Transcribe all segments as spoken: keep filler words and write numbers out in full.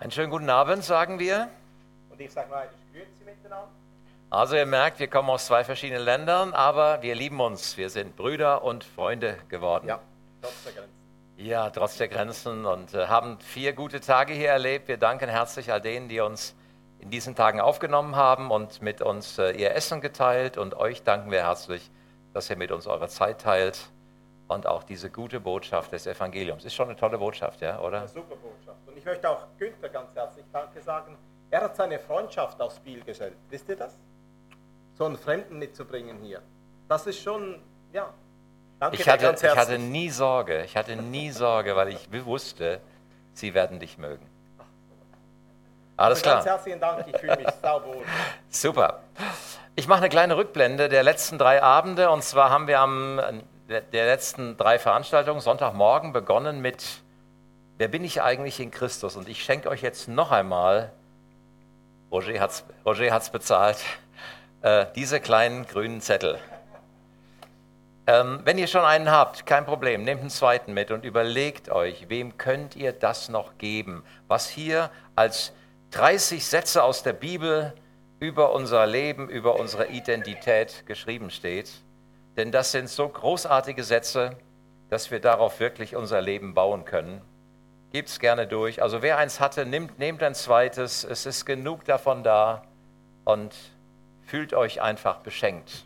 Einen schönen guten Abend, sagen wir. Und ich sage mal, ich grüße Sie miteinander. Also ihr merkt, wir kommen aus zwei verschiedenen Ländern, aber wir lieben uns. Wir sind Brüder und Freunde geworden. Ja, trotz der Grenzen. Ja, trotz der Grenzen und äh, haben vier gute Tage hier erlebt. Wir danken herzlich all denen, die uns in diesen Tagen aufgenommen haben und mit uns äh, ihr Essen geteilt. Und euch danken wir herzlich, dass ihr mit uns eure Zeit teilt und auch diese gute Botschaft des Evangeliums. Ist schon eine tolle Botschaft, ja, oder? Eine super Botschaft. Und ich möchte auch Günther ganz herzlich Danke sagen. Er hat seine Freundschaft aufs Spiel gestellt. Wisst ihr das? So einen Fremden mitzubringen hier. Das ist schon, ja. Danke Ich dir hatte, ganz ich herzlich. hatte nie Sorge, ich hatte nie Sorge, weil ich wusste, sie werden dich mögen. Alles Also ganz klar, herzlichen Dank, ich fühle mich sauwohl. super. Ich mache eine kleine Rückblende der letzten drei Abende und zwar haben wir am der der letzten drei Veranstaltungen Sonntagmorgen begonnen mit Wer bin ich eigentlich in Christus? Und ich schenke euch jetzt noch einmal, Roger hat's, Roger hat's bezahlt, äh, diese kleinen grünen Zettel. Ähm, wenn ihr schon einen habt, kein Problem, nehmt einen zweiten mit und überlegt euch, wem könnt ihr das noch geben, was hier als dreißig Sätze aus der Bibel über unser Leben, über unsere Identität geschrieben steht. Denn das sind so großartige Sätze, dass wir darauf wirklich unser Leben bauen können. Gebt's gerne durch. Also wer eins hatte, nimmt, nehmt ein zweites. Es ist genug davon da und fühlt euch einfach beschenkt.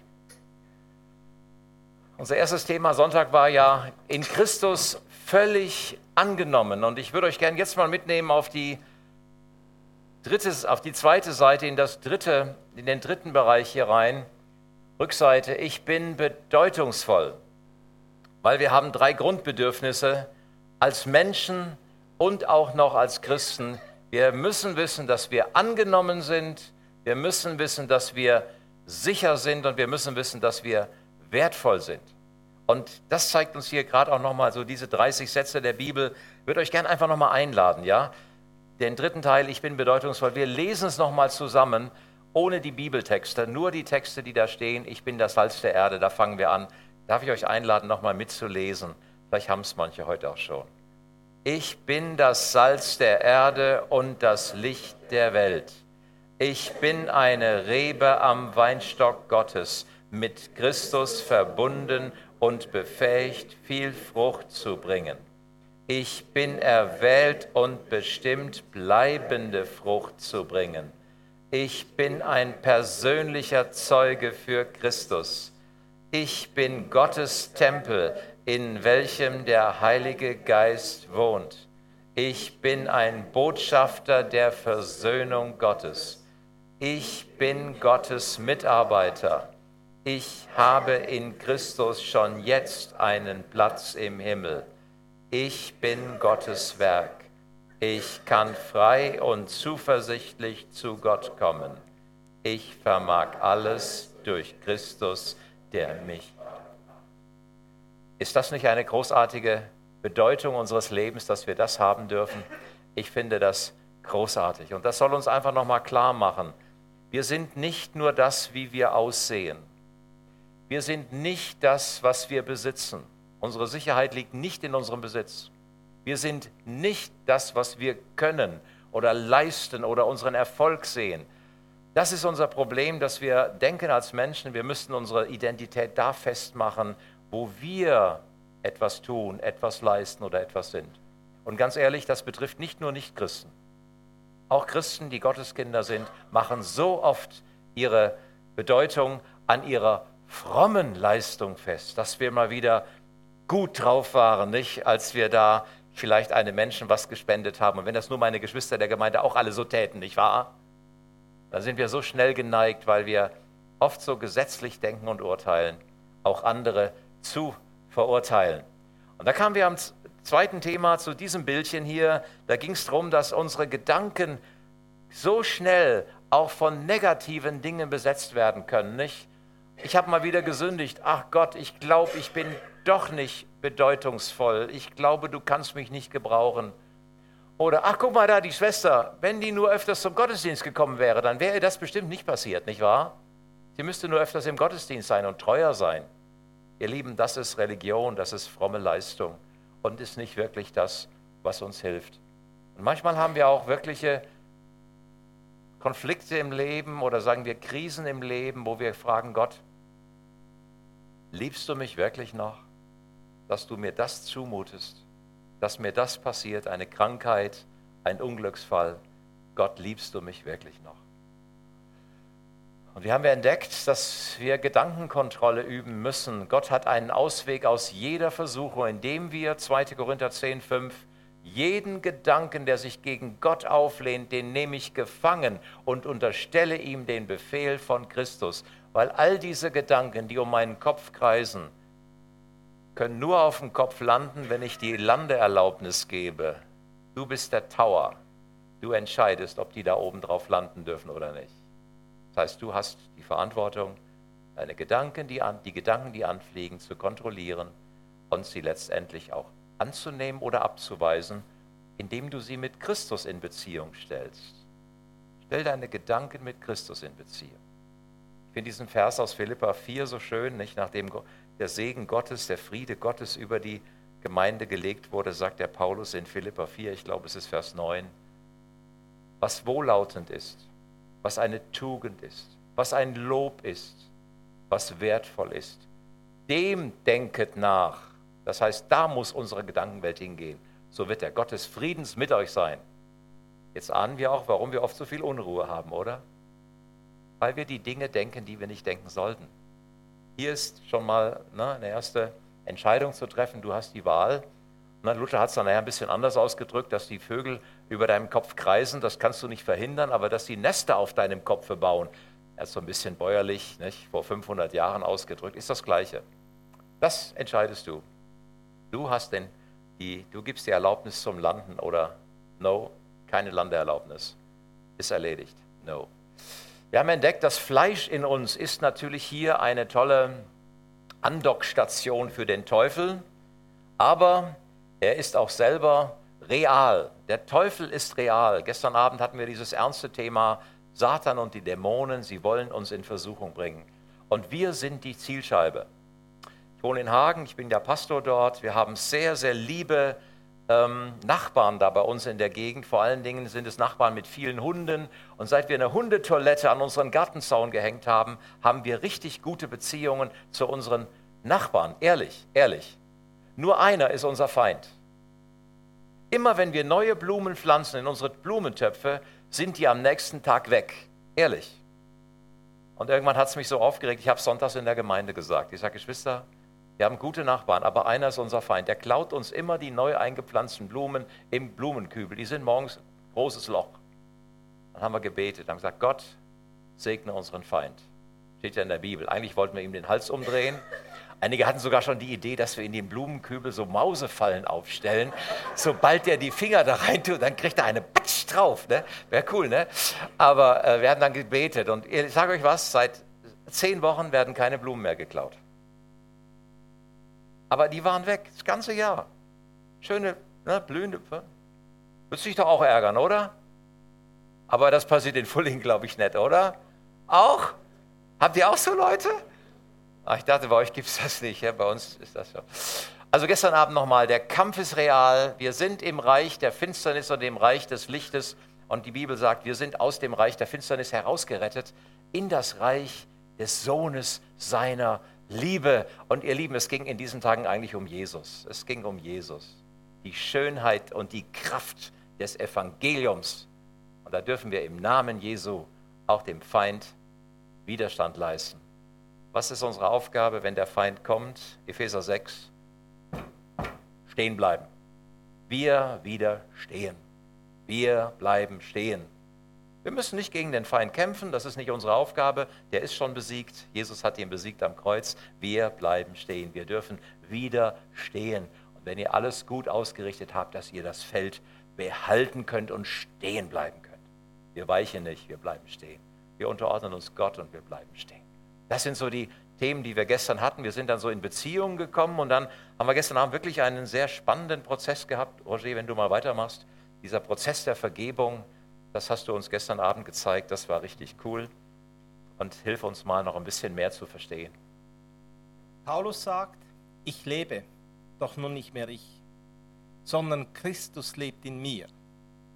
Unser erstes Thema Sonntag war ja in Christus völlig angenommen. Und ich würde euch gerne jetzt mal mitnehmen auf die dritte, auf die zweite Seite, in das dritte, in den dritten Bereich hier rein. Rückseite, ich bin bedeutungsvoll, weil wir haben drei Grundbedürfnisse als Menschen und auch noch als Christen. Wir müssen wissen, dass wir angenommen sind, wir müssen wissen, dass wir sicher sind und wir müssen wissen, dass wir wertvoll sind. Und das zeigt uns hier gerade auch nochmal so diese dreißig Sätze der Bibel. Ich würde euch gerne einfach nochmal einladen, ja? Den dritten Teil, ich bin bedeutungsvoll. Wir lesen es nochmal zusammen, ohne die Bibeltexte, nur die Texte, die da stehen. Ich bin das Salz der Erde, da fangen wir an. Darf ich euch einladen, nochmal mitzulesen? Vielleicht haben es manche heute auch schon. Ich bin das Salz der Erde und das Licht der Welt. Ich bin eine Rebe am Weinstock Gottes, mit Christus verbunden und befähigt, viel Frucht zu bringen. Ich bin erwählt und bestimmt, bleibende Frucht zu bringen. Ich bin ein persönlicher Zeuge für Christus. Ich bin Gottes Tempel, in welchem der Heilige Geist wohnt. Ich bin ein Botschafter der Versöhnung Gottes. Ich bin Gottes Mitarbeiter. Ich habe in Christus schon jetzt einen Platz im Himmel. Ich bin Gottes Werk. Ich kann frei und zuversichtlich zu Gott kommen. Ich vermag alles durch Christus, der mich. Ist das nicht eine großartige Bedeutung unseres Lebens, dass wir das haben dürfen? Ich finde das großartig. Und das soll uns einfach nochmal klar machen. Wir sind nicht nur das, wie wir aussehen. Wir sind nicht das, was wir besitzen. Unsere Sicherheit liegt nicht in unserem Besitz. Wir sind nicht das, was wir können oder leisten oder unseren Erfolg sehen. Das ist unser Problem, dass wir denken als Menschen, wir müssten unsere Identität da festmachen, wo wir etwas tun, etwas leisten oder etwas sind. Und ganz ehrlich, das betrifft nicht nur Nichtchristen. Auch Christen, die Gotteskinder sind, machen so oft ihre Bedeutung an ihrer frommen Leistung fest, dass wir mal wieder gut drauf waren, nicht, als wir da vielleicht einem Menschen was gespendet haben. Und wenn das nur meine Geschwister der Gemeinde auch alle so täten, nicht wahr? Dann sind wir so schnell geneigt, weil wir oft so gesetzlich denken und urteilen, auch andere zu verurteilen. Und da kamen wir am zweiten Thema zu diesem Bildchen hier. Da ging es darum, dass unsere Gedanken so schnell auch von negativen Dingen besetzt werden können, nicht? Ich habe mal wieder gesündigt. Ach Gott, ich glaube, ich bin doch nicht bedeutungsvoll. Ich glaube, du kannst mich nicht gebrauchen. Oder, ach guck mal da, die Schwester, wenn die nur öfters zum Gottesdienst gekommen wäre, dann wäre ihr das bestimmt nicht passiert, nicht wahr? Sie müsste nur öfters im Gottesdienst sein und treuer sein. Ihr Lieben, das ist Religion, das ist fromme Leistung und ist nicht wirklich das, was uns hilft. Und manchmal haben wir auch wirkliche Konflikte im Leben oder sagen wir Krisen im Leben, wo wir fragen, Gott, liebst du mich wirklich noch, dass du mir das zumutest, dass mir das passiert, eine Krankheit, ein Unglücksfall? Gott, liebst du mich wirklich noch? Und wir haben ja entdeckt, dass wir Gedankenkontrolle üben müssen. Gott hat einen Ausweg aus jeder Versuchung, indem wir, zweiter Korinther zehn, fünf, jeden Gedanken, der sich gegen Gott auflehnt, den nehme ich gefangen und unterstelle ihm den Befehl von Christus. Weil all diese Gedanken, die um meinen Kopf kreisen, können nur auf dem Kopf landen, wenn ich die Landeerlaubnis gebe. Du bist der Tower. Du entscheidest, ob die da oben drauf landen dürfen oder nicht. Das heißt, du hast die Verantwortung, deine Gedanken, die, an, die Gedanken, die anfliegen, zu kontrollieren und sie letztendlich auch anzunehmen oder abzuweisen, indem du sie mit Christus in Beziehung stellst. Stell deine Gedanken mit Christus in Beziehung. Ich finde diesen Vers aus Philipper vier so schön, nicht? Nachdem der Segen Gottes, der Friede Gottes über die Gemeinde gelegt wurde, sagt der Paulus in Philipper vier, ich glaube es ist Vers neun, was wohllautend ist, was eine Tugend ist, was ein Lob ist, was wertvoll ist. Dem denket nach. Das heißt, da muss unsere Gedankenwelt hingehen. So wird der Gott des Friedens mit euch sein. Jetzt ahnen wir auch, warum wir oft so viel Unruhe haben, oder? Weil wir die Dinge denken, die wir nicht denken sollten. Hier ist schon mal ne, eine erste Entscheidung zu treffen. Du hast die Wahl. Na, Luther hat es dann ein bisschen anders ausgedrückt, dass die Vögel über deinem Kopf kreisen, das kannst du nicht verhindern, aber dass die Nester auf deinem Kopf bauen, er hat so ein bisschen bäuerlich, nicht, vor fünfhundert Jahren ausgedrückt, ist das Gleiche. Das entscheidest du. Du hast den, die, du gibst die Erlaubnis zum Landen oder no, keine Landeerlaubnis. Ist erledigt. No. Wir haben entdeckt, das Fleisch in uns ist natürlich hier eine tolle Andockstation für den Teufel, aber er ist auch selber real. Der Teufel ist real. Gestern Abend hatten wir dieses ernste Thema Satan und die Dämonen, sie wollen uns in Versuchung bringen. Und wir sind die Zielscheibe. Ich wohne in Hagen, ich bin der Pastor dort. Wir haben sehr, sehr liebe ähm, Nachbarn da bei uns in der Gegend. Vor allen Dingen sind es Nachbarn mit vielen Hunden. Und seit wir eine Hundetoilette an unseren Gartenzaun gehängt haben, haben wir richtig gute Beziehungen zu unseren Nachbarn. Ehrlich, ehrlich. Nur einer ist unser Feind. Immer wenn wir neue Blumen pflanzen in unsere Blumentöpfe, sind die am nächsten Tag weg. Ehrlich. Und irgendwann hat es mich so aufgeregt, ich habe sonntags in der Gemeinde gesagt. Ich sage, Geschwister, wir haben gute Nachbarn, aber einer ist unser Feind. Der klaut uns immer die neu eingepflanzten Blumen im Blumenkübel. Die sind morgens ein großes Loch. Dann haben wir gebetet, haben gesagt, Gott, segne unseren Feind. Steht ja in der Bibel. Eigentlich wollten wir ihm den Hals umdrehen. Einige hatten sogar schon die Idee, dass wir in den Blumenkübel so Mausefallen aufstellen. Sobald der die Finger da rein tut, dann kriegt er eine Patsch drauf. Ne? Wäre cool, ne? Aber äh, wir haben dann gebetet. Und ich sage euch was, seit zehn Wochen werden keine Blumen mehr geklaut. Aber die waren weg, das ganze Jahr. Schöne, ne, blühende. Würdest du dich doch auch ärgern, oder? Aber das passiert in Fulling, glaube ich, nicht, oder? Auch? Habt ihr auch so Leute? Ach, ich dachte, bei euch gibt es das nicht, ja? Bei uns ist das so. Also gestern Abend nochmal, der Kampf ist real. Wir sind im Reich der Finsternis und im Reich des Lichtes. Und die Bibel sagt, wir sind aus dem Reich der Finsternis herausgerettet in das Reich des Sohnes seiner Liebe. Und ihr Lieben, es ging in diesen Tagen eigentlich um Jesus. Es ging um Jesus. Die Schönheit und die Kraft des Evangeliums. Und da dürfen wir im Namen Jesu auch dem Feind Widerstand leisten. Was ist unsere Aufgabe, wenn der Feind kommt? Epheser sechs. Stehen bleiben. Wir widerstehen. Wir bleiben stehen. Wir müssen nicht gegen den Feind kämpfen, das ist nicht unsere Aufgabe. Der ist schon besiegt. Jesus hat ihn besiegt am Kreuz. Wir bleiben stehen. Wir dürfen widerstehen. Und wenn ihr alles gut ausgerichtet habt, dass ihr das Feld behalten könnt und stehen bleiben könnt. Wir weichen nicht, wir bleiben stehen. Wir unterordnen uns Gott und wir bleiben stehen. Das sind so die Themen, die wir gestern hatten. Wir sind dann so in Beziehungen gekommen und dann haben wir gestern Abend wirklich einen sehr spannenden Prozess gehabt. Roger, wenn du mal weitermachst, dieser Prozess der Vergebung, das hast du uns gestern Abend gezeigt, das war richtig cool und hilf uns mal noch ein bisschen mehr zu verstehen. Paulus sagt, ich lebe, doch nun nicht mehr ich, sondern Christus lebt in mir.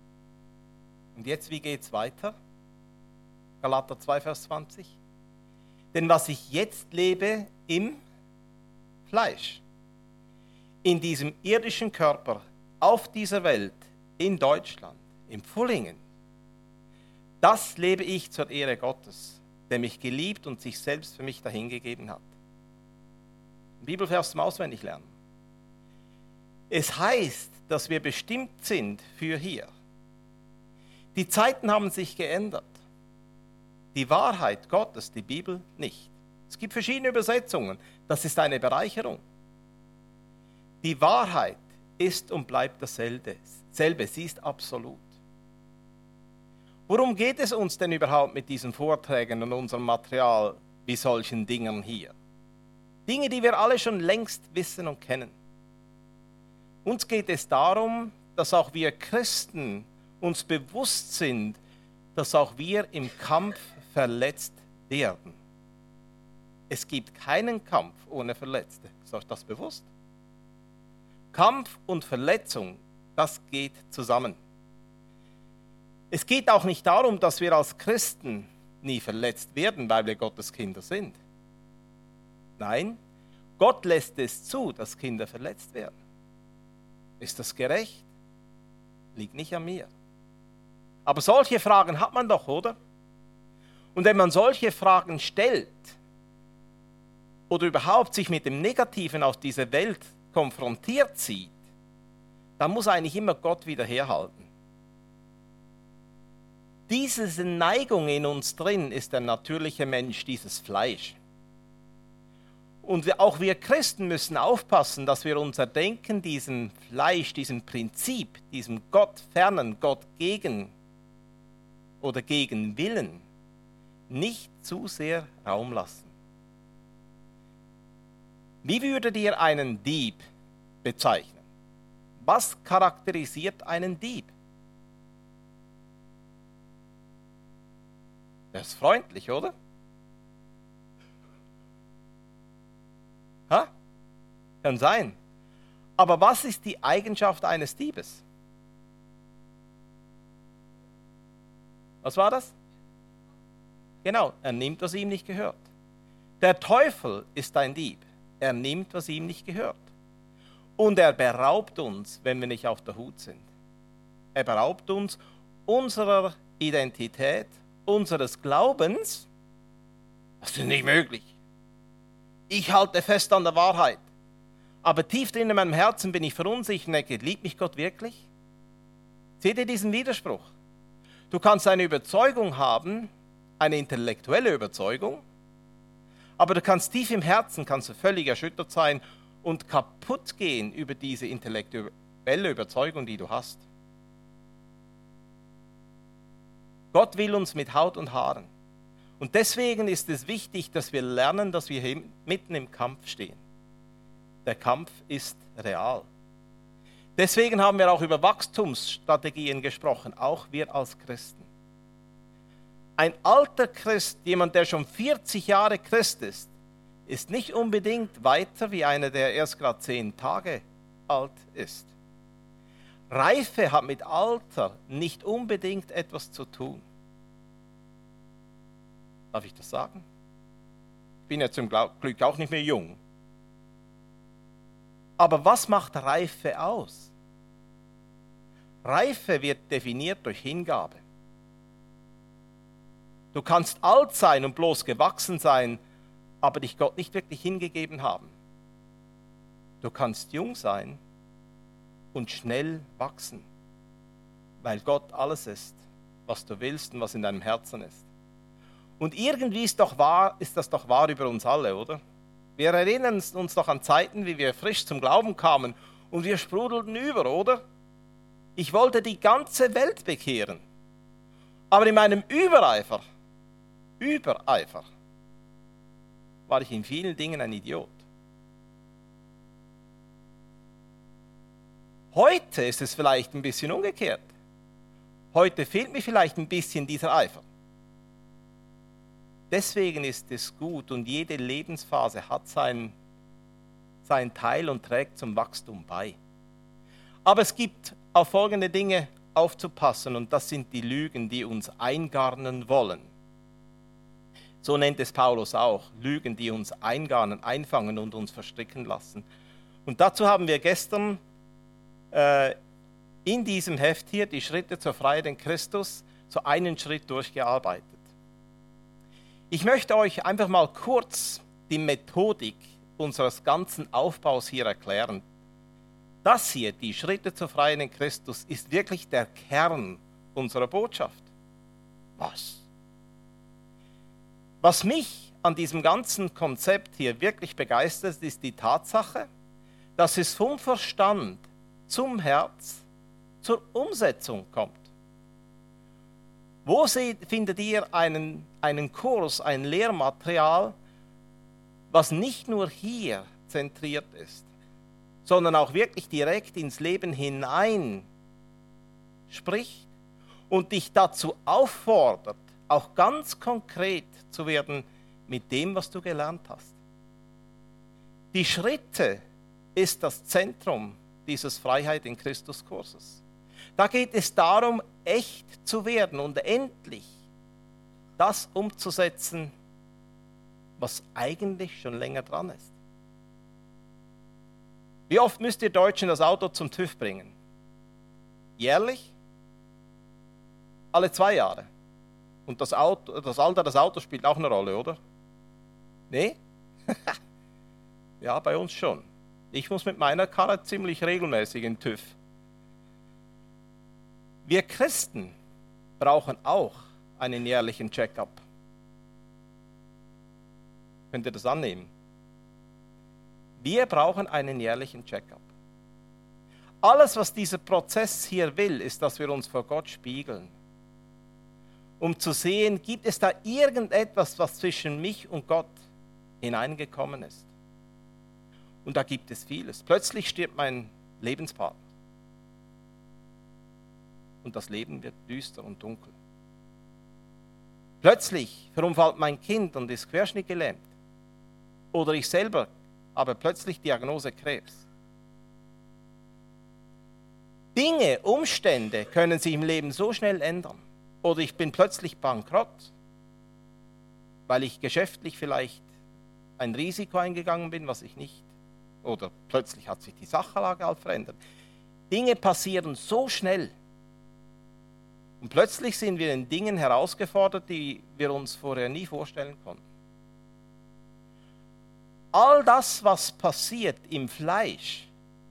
Und jetzt, wie geht es weiter? Galater zwei, Vers zwanzig. Denn was ich jetzt lebe im Fleisch, in diesem irdischen Körper, auf dieser Welt, in Deutschland, im Pfullingen, das lebe ich zur Ehre Gottes, der mich geliebt und sich selbst für mich dahingegeben hat. Ein Bibelvers zum Auswendiglernen. Es heißt, dass wir bestimmt sind für hier. Die Zeiten haben sich geändert. Die Wahrheit Gottes, die Bibel, nicht. Es gibt verschiedene Übersetzungen. Das ist eine Bereicherung. Die Wahrheit ist und bleibt dasselbe. Selbe. Sie ist absolut. Worum geht es uns denn überhaupt mit diesen Vorträgen und unserem Material wie solchen Dingen hier? Dinge, die wir alle schon längst wissen und kennen. Uns geht es darum, dass auch wir Christen uns bewusst sind, dass auch wir im Kampf verletzt werden. Es gibt keinen Kampf ohne Verletzte. Ist euch das bewusst? Kampf und Verletzung, das geht zusammen. Es geht auch nicht darum, dass wir als Christen nie verletzt werden, weil wir Gottes Kinder sind. Nein, Gott lässt es zu, dass Kinder verletzt werden. Ist das gerecht? Liegt nicht an mir. Aber solche Fragen hat man doch, oder? Und wenn man solche Fragen stellt oder überhaupt sich mit dem Negativen aus dieser Welt konfrontiert sieht, dann muss eigentlich immer Gott wieder herhalten. Diese Neigung in uns drin ist der natürliche Mensch, dieses Fleisch. Und wir, auch wir Christen müssen aufpassen, dass wir unser Denken diesem Fleisch, diesem Prinzip, diesem Gott fernen, Gott gegen oder gegen Willen nicht zu sehr Raum lassen. Wie würdet ihr einen Dieb bezeichnen? Was charakterisiert einen Dieb? Er ist freundlich, oder? Ha? Kann sein. Aber was ist die Eigenschaft eines Diebes? Was war das? Genau, er nimmt, was ihm nicht gehört. Der Teufel ist ein Dieb. Er nimmt, was ihm nicht gehört. Und er beraubt uns, wenn wir nicht auf der Hut sind. Er beraubt uns unserer Identität, unseres Glaubens. Das ist nicht möglich. Ich halte fest an der Wahrheit. Aber tief drin in meinem Herzen bin ich verunsichert und denke, liebt mich Gott wirklich? Seht ihr diesen Widerspruch? Du kannst eine Überzeugung haben, eine intellektuelle Überzeugung, aber du kannst tief im Herzen, kannst du völlig erschüttert sein und kaputt gehen über diese intellektuelle Überzeugung, die du hast. Gott will uns mit Haut und Haaren. Und deswegen ist es wichtig, dass wir lernen, dass wir mitten im Kampf stehen. Der Kampf ist real. Deswegen haben wir auch über Wachstumsstrategien gesprochen, auch wir als Christen. Ein alter Christ, jemand, der schon vierzig Jahre Christ ist, ist nicht unbedingt weiter wie einer, der erst gerade zehn Tage alt ist. Reife hat mit Alter nicht unbedingt etwas zu tun. Darf ich das sagen? Ich bin ja zum Glück auch nicht mehr jung. Aber was macht Reife aus? Reife wird definiert durch Hingabe. Du kannst alt sein und bloß gewachsen sein, aber dich Gott nicht wirklich hingegeben haben. Du kannst jung sein und schnell wachsen, weil Gott alles ist, was du willst und was in deinem Herzen ist. Und irgendwie ist, doch wahr, ist das doch wahr über uns alle, oder? Wir erinnern uns doch an Zeiten, wie wir frisch zum Glauben kamen und wir sprudelten über, oder? Ich wollte die ganze Welt bekehren. Aber in meinem Übereifer, Übereifer, war ich in vielen Dingen ein Idiot. Heute ist es vielleicht ein bisschen umgekehrt. Heute fehlt mir vielleicht ein bisschen dieser Eifer. Deswegen ist es gut und jede Lebensphase hat seinen, seinen Teil und trägt zum Wachstum bei. Aber es gibt auf folgende Dinge aufzupassen, und das sind die Lügen, die uns eingarnen wollen. So nennt es Paulus auch, Lügen, die uns eingarnen, einfangen und uns verstricken lassen. Und dazu haben wir gestern äh, in diesem Heft hier, die Schritte zur Freiheit in Christus, so einen Schritt durchgearbeitet. Ich möchte euch einfach mal kurz die Methodik unseres ganzen Aufbaus hier erklären. Das hier, die Schritte zur Freiheit in Christus, ist wirklich der Kern unserer Botschaft. Was? Was mich an diesem ganzen Konzept hier wirklich begeistert, ist die Tatsache, dass es vom Verstand zum Herz zur Umsetzung kommt. Wo seht, findet ihr einen, einen Kurs, ein Lehrmaterial, was nicht nur hier zentriert ist, sondern auch wirklich direkt ins Leben hinein spricht und dich dazu auffordert, auch ganz konkret zu werden mit dem, was du gelernt hast. Die Schritte ist das Zentrum dieses Freiheit in Christus Kurses. Da geht es darum, echt zu werden und endlich das umzusetzen, was eigentlich schon länger dran ist. Wie oft müsst ihr Deutschen das Auto zum TÜV bringen? Jährlich? Alle zwei Jahre. Und das, Auto, das Alter des Autos spielt auch eine Rolle, oder? Nee? Ja, bei uns schon. Ich muss mit meiner Karre ziemlich regelmäßig in TÜV. Wir Christen brauchen auch einen jährlichen Check-up. Könnt ihr das annehmen? Wir brauchen einen jährlichen Check-up. Alles, was dieser Prozess hier will, ist, dass wir uns vor Gott spiegeln. Um zu sehen, gibt es da irgendetwas, was zwischen mich und Gott hineingekommen ist. Und da gibt es vieles. Plötzlich stirbt mein Lebenspartner. Und das Leben wird düster und dunkel. Plötzlich verunfallt mein Kind und ist querschnittgelähmt. Oder ich selber habe plötzlich Diagnose Krebs. Dinge, Umstände können sich im Leben so schnell ändern. Oder ich bin plötzlich bankrott, weil ich geschäftlich vielleicht ein Risiko eingegangen bin, was ich nicht. Oder plötzlich hat sich die Sachlage halt verändert. Dinge passieren so schnell. Und plötzlich sind wir in Dingen herausgefordert, die wir uns vorher nie vorstellen konnten. All das, was passiert im Fleisch,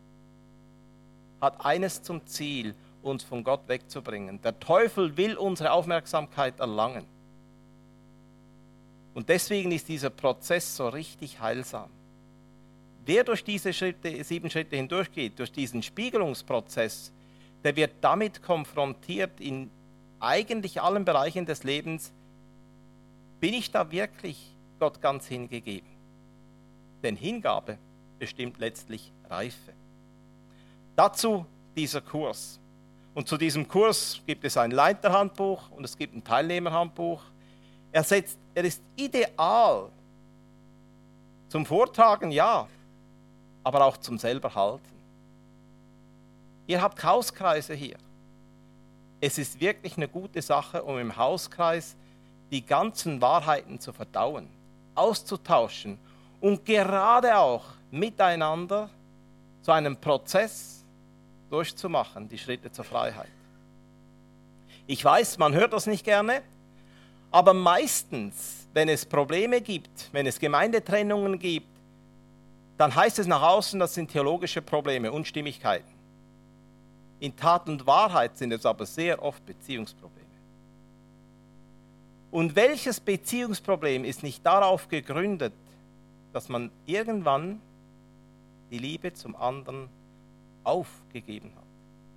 hat eines zum Ziel, uns von Gott wegzubringen. Der Teufel will unsere Aufmerksamkeit erlangen. Und deswegen ist dieser Prozess so richtig heilsam. Wer durch diese Schritte, sieben Schritte hindurchgeht, durch diesen Spiegelungsprozess, der wird damit konfrontiert in eigentlich allen Bereichen des Lebens, bin ich da wirklich Gott ganz hingegeben? Denn Hingabe bestimmt letztlich Reife. Dazu dieser Kurs. Und zu diesem Kurs gibt es ein Leiterhandbuch und es gibt ein Teilnehmerhandbuch. Er, setzt, er ist ideal zum Vortragen, ja, aber auch zum selber halten. Ihr habt Hauskreise hier. Es ist wirklich eine gute Sache, um im Hauskreis die ganzen Wahrheiten zu verdauen, auszutauschen und gerade auch miteinander so einen Prozess durchzumachen, die Schritte zur Freiheit. Ich weiß, man hört das nicht gerne, aber meistens, wenn es Probleme gibt, wenn es Gemeindetrennungen gibt, dann heißt es nach außen, das sind theologische Probleme, Unstimmigkeiten. In Tat und Wahrheit sind es aber sehr oft Beziehungsprobleme. Und welches Beziehungsproblem ist nicht darauf gegründet, dass man irgendwann die Liebe zum anderen aufgegeben hat?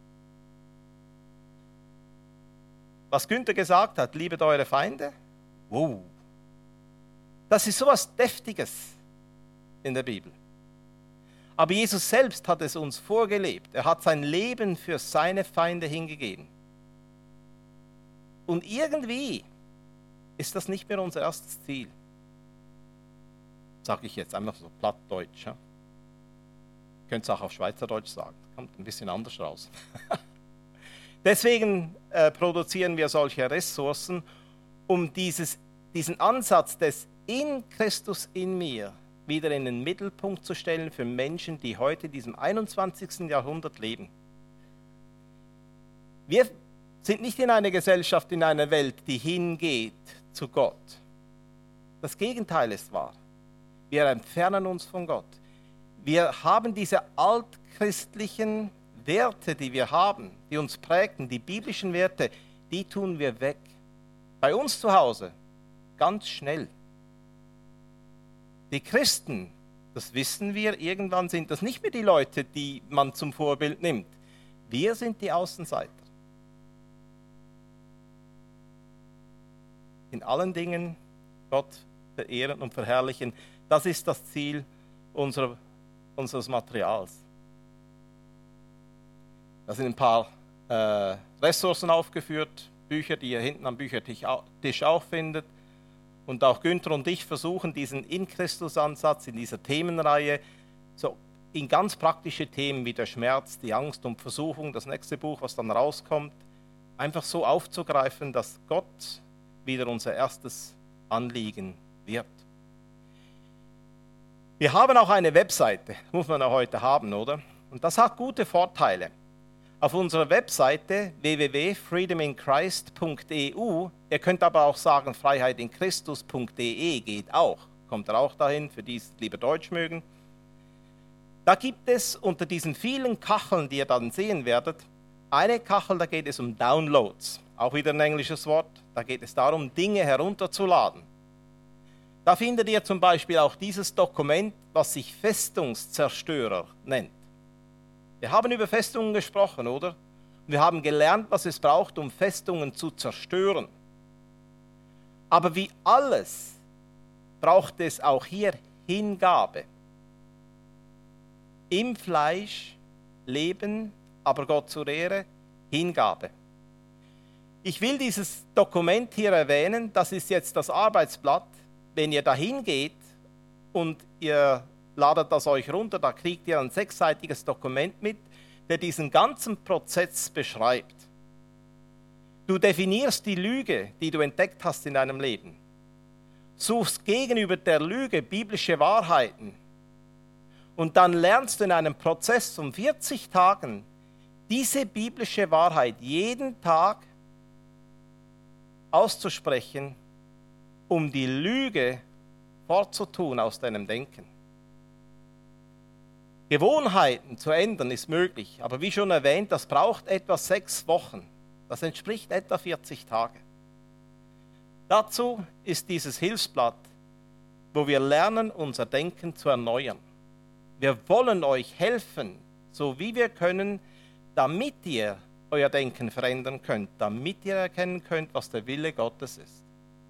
Was Günther gesagt hat, liebet eure Feinde, wow, das ist sowas Deftiges in der Bibel. Aber Jesus selbst hat es uns vorgelebt. Er hat sein Leben für seine Feinde hingegeben. Und irgendwie ist das nicht mehr unser erstes Ziel. Sage ich jetzt einfach so plattdeutsch. Ja? Könnt es auch auf Schweizerdeutsch sagen. Kommt ein bisschen anders raus. Deswegen äh, produzieren wir solche Ressourcen, um dieses, diesen Ansatz des in Christus in mir wieder in den Mittelpunkt zu stellen für Menschen, die heute in diesem einundzwanzigsten Jahrhundert leben. Wir sind nicht in einer Gesellschaft, in einer Welt, die hingeht zu Gott. Das Gegenteil ist wahr. Wir entfernen uns von Gott. Wir haben diese altchristlichen Werte, die wir haben, die uns prägten, die biblischen Werte, die tun wir weg. Bei uns zu Hause, ganz schnell. Die Christen, das wissen wir, irgendwann sind das nicht mehr die Leute, die man zum Vorbild nimmt. Wir sind die Außenseiter. In allen Dingen Gott verehren und verherrlichen, das ist das Ziel unserer, unseres Materials. Da sind ein paar äh, Ressourcen aufgeführt, Bücher, die ihr hinten am Büchertisch auch findet. Und auch Günther und ich versuchen, diesen In-Christus-Ansatz in dieser Themenreihe so in ganz praktische Themen wie der Schmerz, die Angst und Versuchung, das nächste Buch, was dann rauskommt, einfach so aufzugreifen, dass Gott wieder unser erstes Anliegen wird. Wir haben auch eine Webseite, muss man ja heute haben, oder? Und das hat gute Vorteile. Auf unserer Webseite w w w punkt freedom in christ punkt e u, ihr könnt aber auch sagen freiheit in christus punkt d e, geht auch, kommt ihr auch dahin, für die es lieber Deutsch mögen. Da gibt es unter diesen vielen Kacheln, die ihr dann sehen werdet, eine Kachel, da geht es um Downloads, auch wieder ein englisches Wort, da geht es darum, Dinge herunterzuladen. Da findet ihr zum Beispiel auch dieses Dokument, was sich Festungszerstörer nennt. Wir haben über Festungen gesprochen, oder? Wir haben gelernt, was es braucht, um Festungen zu zerstören. Aber wie alles braucht es auch hier Hingabe. Im Fleisch leben, aber Gott zur Ehre, Hingabe. Ich will dieses Dokument hier erwähnen, das ist jetzt das Arbeitsblatt. Wenn ihr da hingeht und ihr ladet das euch runter, da kriegt ihr ein sechsseitiges Dokument mit, der diesen ganzen Prozess beschreibt. Du definierst die Lüge, die du entdeckt hast in deinem Leben. Suchst gegenüber der Lüge biblische Wahrheiten. Und dann lernst du in einem Prozess von vierzig Tagen diese biblische Wahrheit jeden Tag auszusprechen, um die Lüge fortzutun aus deinem Denken. Gewohnheiten zu ändern ist möglich, aber wie schon erwähnt, das braucht etwa sechs Wochen. Das entspricht etwa vierzig Tage. Dazu ist dieses Hilfsblatt, wo wir lernen, unser Denken zu erneuern. Wir wollen euch helfen, so wie wir können, damit ihr euer Denken verändern könnt, damit ihr erkennen könnt, was der Wille Gottes ist.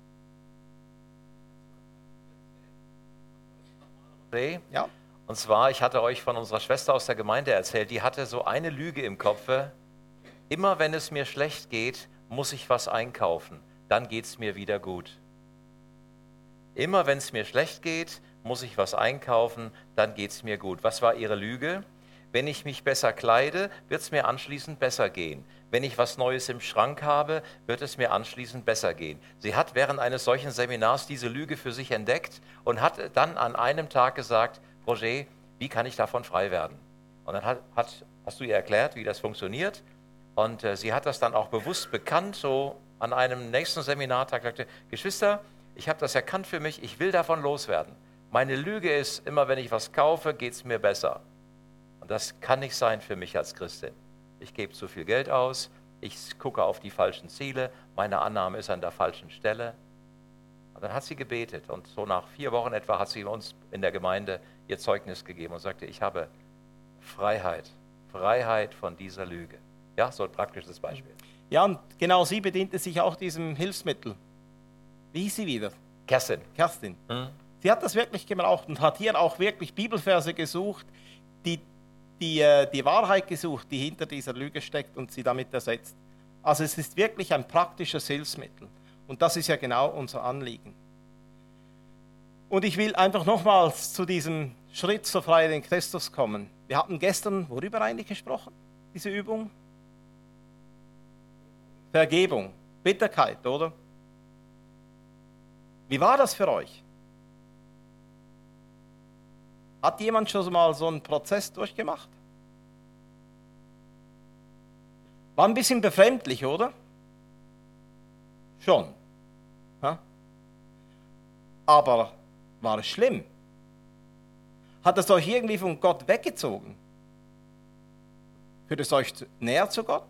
Ja. Und zwar, ich hatte euch von unserer Schwester aus der Gemeinde erzählt, die hatte so eine Lüge im Kopf. Immer wenn es mir schlecht geht, muss ich was einkaufen. Dann geht es mir wieder gut. Immer wenn es mir schlecht geht, muss ich was einkaufen, dann geht es mir gut. Was war ihre Lüge? Wenn ich mich besser kleide, wird es mir anschließend besser gehen. Wenn ich was Neues im Schrank habe, wird es mir anschließend besser gehen. Sie hat während eines solchen Seminars diese Lüge für sich entdeckt und hat dann an einem Tag gesagt, Roger, wie kann ich davon frei werden? Und dann hat, hat, hast du ihr erklärt, wie das funktioniert. Und äh, sie hat das dann auch bewusst bekannt, so an einem nächsten Seminartag sagte, Geschwister, ich habe das erkannt für mich, ich will davon loswerden. Meine Lüge ist, immer wenn ich was kaufe, geht es mir besser. Und das kann nicht sein für mich als Christin. Ich gebe zu viel Geld aus, ich gucke auf die falschen Ziele, meine Annahme ist an der falschen Stelle. Und dann hat sie gebetet und so nach vier Wochen etwa hat sie uns in der Gemeinde ihr Zeugnis gegeben und sagte, ich habe Freiheit, Freiheit von dieser Lüge. Ja, so ein praktisches Beispiel. Ja, und genau sie bediente sich auch diesem Hilfsmittel. Wie hieß sie wieder? Kerstin. Kerstin. Hm. Sie hat das wirklich gebraucht und hat hier auch wirklich Bibelverse gesucht, die die, die Wahrheit gesucht, die hinter dieser Lüge steckt und sie damit ersetzt. Also es ist wirklich ein praktisches Hilfsmittel. Und das ist ja genau unser Anliegen. Und ich will einfach nochmals zu diesem Schritt zur Freiheit in Christus kommen. Wir hatten gestern, worüber eigentlich gesprochen, diese Übung? Vergebung, Bitterkeit, oder? Wie war das für euch? Hat jemand schon mal so einen Prozess durchgemacht? War ein bisschen befremdlich, oder? Schon. Ha? Aber war es schlimm? Hat es euch irgendwie von Gott weggezogen? Führt es euch näher zu Gott?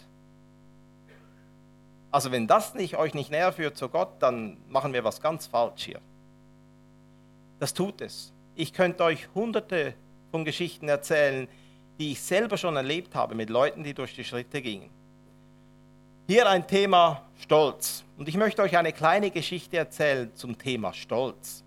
Also wenn das nicht, euch nicht näher führt zu Gott, dann machen wir was ganz falsch hier. Das tut es. Ich könnte euch hunderte von Geschichten erzählen, die ich selber schon erlebt habe mit Leuten, die durch die Schritte gingen. Hier ein Thema Stolz. Und ich möchte euch eine kleine Geschichte erzählen zum Thema Stolz.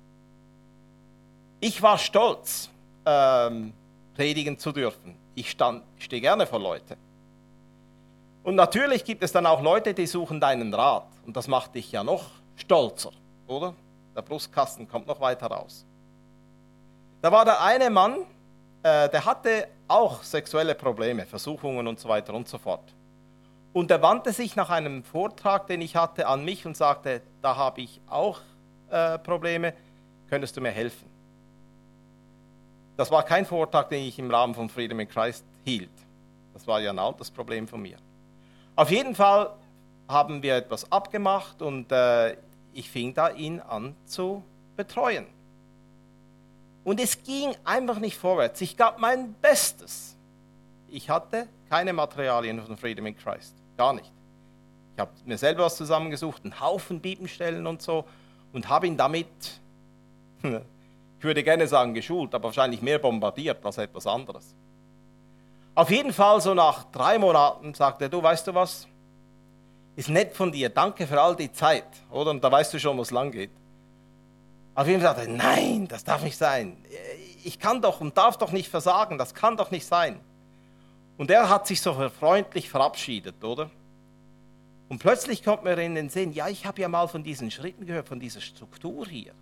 Ich war stolz, ähm, predigen zu dürfen. Ich stand, stehe gerne vor Leuten. Und natürlich gibt es dann auch Leute, die suchen deinen Rat. Und das macht dich ja noch stolzer, oder? Der Brustkasten kommt noch weiter raus. Da war der eine Mann, äh, der hatte auch sexuelle Probleme, Versuchungen und so weiter und so fort. Und er wandte sich nach einem Vortrag, den ich hatte, an mich und sagte, da habe ich auch äh, Probleme, könntest du mir helfen? Das war kein Vortrag, den ich im Rahmen von Freedom in Christ hielt. Das war ja ein altes Problem von mir. Auf jeden Fall haben wir etwas abgemacht und äh, ich fing da ihn an zu betreuen. Und es ging einfach nicht vorwärts. Ich gab mein Bestes. Ich hatte keine Materialien von Freedom in Christ. Gar nicht. Ich habe mir selber was zusammengesucht, einen Haufen Bibelstellen und so und habe ihn damit, ich würde gerne sagen geschult, aber wahrscheinlich mehr bombardiert als etwas anderes. Auf jeden Fall, so nach drei Monaten, sagte er, du, weißt du was, ist nett von dir, danke für all die Zeit, oder? Und da weißt du schon, wo es lang geht. Auf jeden Fall sagte er, nein, das darf nicht sein. Ich kann doch und darf doch nicht versagen, das kann doch nicht sein. Und er hat sich so freundlich verabschiedet, oder? Und plötzlich kommt mir in den Sinn, ja, ich habe ja mal von diesen Schritten gehört, von dieser Struktur hier.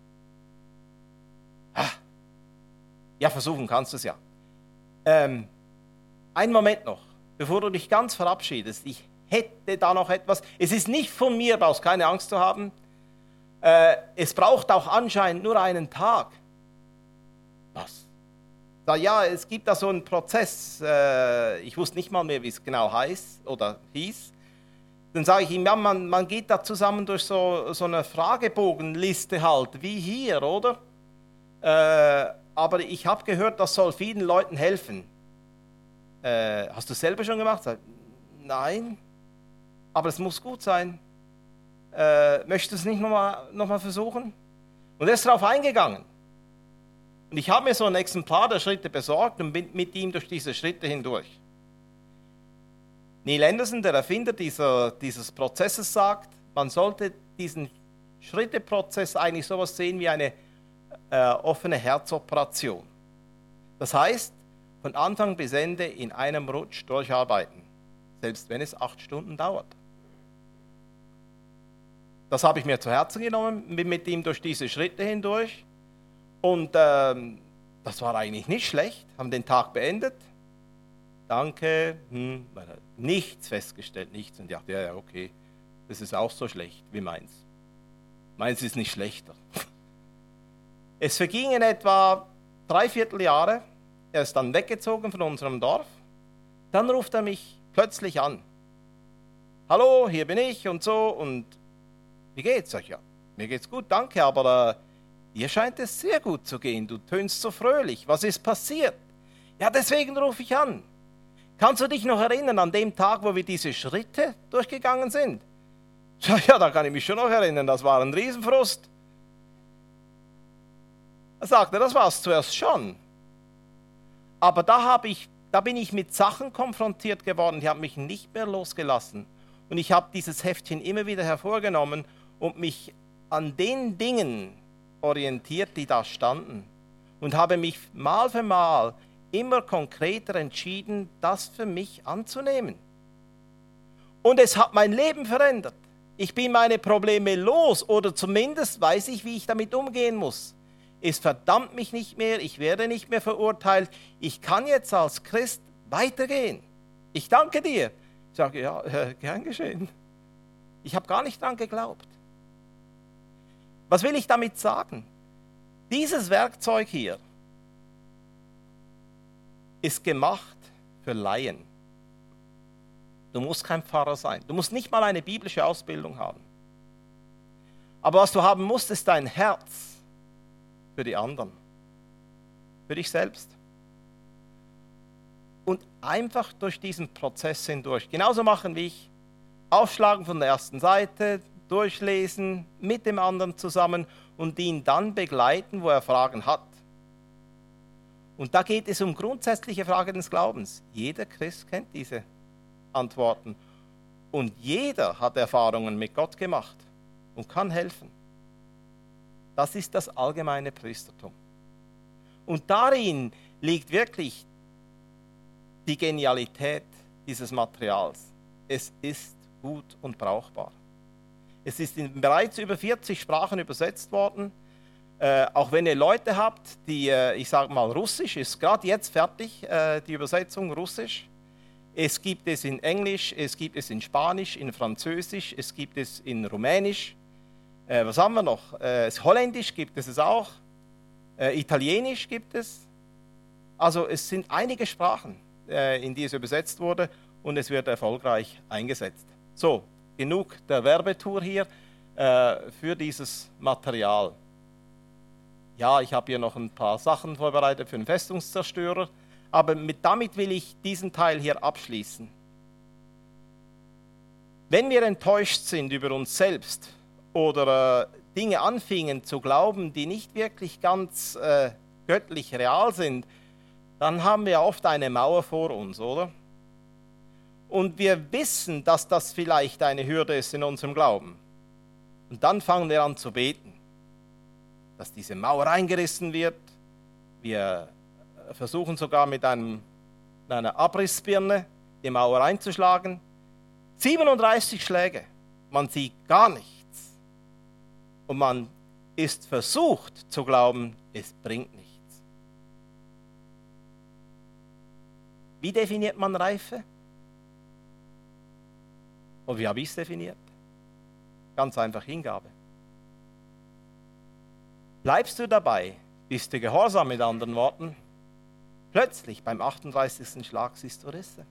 Ah. Ja, versuchen kannst du es ja. Ähm, Einen Moment noch, bevor du dich ganz verabschiedest. Ich hätte da noch etwas. Es ist nicht von mir, brauchst keine Angst zu haben. Äh, es braucht auch anscheinend nur einen Tag. Was? Da, ja, es gibt da so einen Prozess. Äh, ich wusste nicht mal mehr, wie es genau heißt oder hieß. Dann sage ich ihm, ja, man, man geht da zusammen durch so, so eine Fragebogenliste halt, wie hier, oder? Äh, aber ich habe gehört, das soll vielen Leuten helfen. Äh, hast du es selber schon gemacht? Sag, nein, aber es muss gut sein. Äh, möchtest du es nicht nochmal noch mal versuchen? Und er ist darauf eingegangen. Und ich habe mir so ein Exemplar der Schritte besorgt und bin mit ihm durch diese Schritte hindurch. Neil Anderson, der Erfinder dieser, dieses Prozesses, sagt, man sollte diesen Schritteprozess eigentlich sowas sehen wie eine äh, offene Herzoperation. Das heißt, von Anfang bis Ende in einem Rutsch durcharbeiten, selbst wenn es acht Stunden dauert. Das habe ich mir zu Herzen genommen, bin mit ihm durch diese Schritte hindurch und ähm, das war eigentlich nicht schlecht, haben den Tag beendet. Danke, hm, nichts festgestellt, nichts und ich dachte, ja, ja, okay, das ist auch so schlecht wie meins. Meins ist nicht schlechter. Es vergingen etwa dreiviertel Jahre. Er ist dann weggezogen von unserem Dorf. Dann ruft er mich plötzlich an. Hallo, hier bin ich und so. Und wie geht's? Sag ich, ja, mir geht's gut, danke, aber äh, dir scheint es sehr gut zu gehen. Du tönst so fröhlich. Was ist passiert? Ja, deswegen rufe ich an. Kannst du dich noch erinnern an dem Tag, wo wir diese Schritte durchgegangen sind? Sag, ja, da kann ich mich schon noch erinnern. Das war ein Riesenfrust. Er sagte, das war es zuerst schon. Aber da, habe ich, da bin ich mit Sachen konfrontiert geworden, die haben mich nicht mehr losgelassen. Und ich habe dieses Heftchen immer wieder hervorgenommen und mich an den Dingen orientiert, die da standen. Und habe mich Mal für Mal immer konkreter entschieden, das für mich anzunehmen. Und es hat mein Leben verändert. Ich bin meine Probleme los oder zumindest weiß ich, wie ich damit umgehen muss. Es verdammt mich nicht mehr, ich werde nicht mehr verurteilt. Ich kann jetzt als Christ weitergehen. Ich danke dir. Ich sage, ja, äh, gern geschehen. Ich habe gar nicht dran geglaubt. Was will ich damit sagen? Dieses Werkzeug hier ist gemacht für Laien. Du musst kein Pfarrer sein. Du musst nicht mal eine biblische Ausbildung haben. Aber was du haben musst, ist dein Herz für die anderen. Für dich selbst. Und einfach durch diesen Prozess hindurch. Genauso machen wie ich. Aufschlagen von der ersten Seite, durchlesen, mit dem anderen zusammen und ihn dann begleiten, wo er Fragen hat. Und da geht es um grundsätzliche Fragen des Glaubens. Jeder Christ kennt diese Antworten. Und jeder hat Erfahrungen mit Gott gemacht und kann helfen. Das ist das allgemeine Priestertum. Und darin liegt wirklich die Genialität dieses Materials. Es ist gut und brauchbar. Es ist in bereits über vierzig Sprachen übersetzt worden. Äh, auch wenn ihr Leute habt, die, äh, ich sage mal, Russisch ist gerade jetzt fertig, äh, die Übersetzung Russisch. Es gibt es in Englisch, es gibt es in Spanisch, in Französisch, es gibt es in Rumänisch. Äh, was haben wir noch? Äh, Holländisch gibt es es auch. Äh, Italienisch gibt es. Also es sind einige Sprachen, äh, in die es übersetzt wurde und es wird erfolgreich eingesetzt. So, genug der Werbetour hier äh, für dieses Material. Ja, ich habe hier noch ein paar Sachen vorbereitet für den Festungszerstörer, aber mit, damit will ich diesen Teil hier abschließen. Wenn wir enttäuscht sind über uns selbst oder äh, Dinge anfingen zu glauben, die nicht wirklich ganz äh, göttlich real sind, dann haben wir oft eine Mauer vor uns, oder? Und wir wissen, dass das vielleicht eine Hürde ist in unserem Glauben. Und dann fangen wir an zu beten, dass diese Mauer eingerissen wird. Wir versuchen sogar mit einem, einer Abrissbirne die Mauer einzuschlagen. siebenunddreißig Schläge, man sieht gar nichts. Und man ist versucht zu glauben, es bringt nichts. Wie definiert man Reife? Und wie habe ich es definiert? Ganz einfach Hingabe. Bleibst du dabei, bist du gehorsam mit anderen Worten, plötzlich beim achtunddreißigsten Schlag siehst du Risse.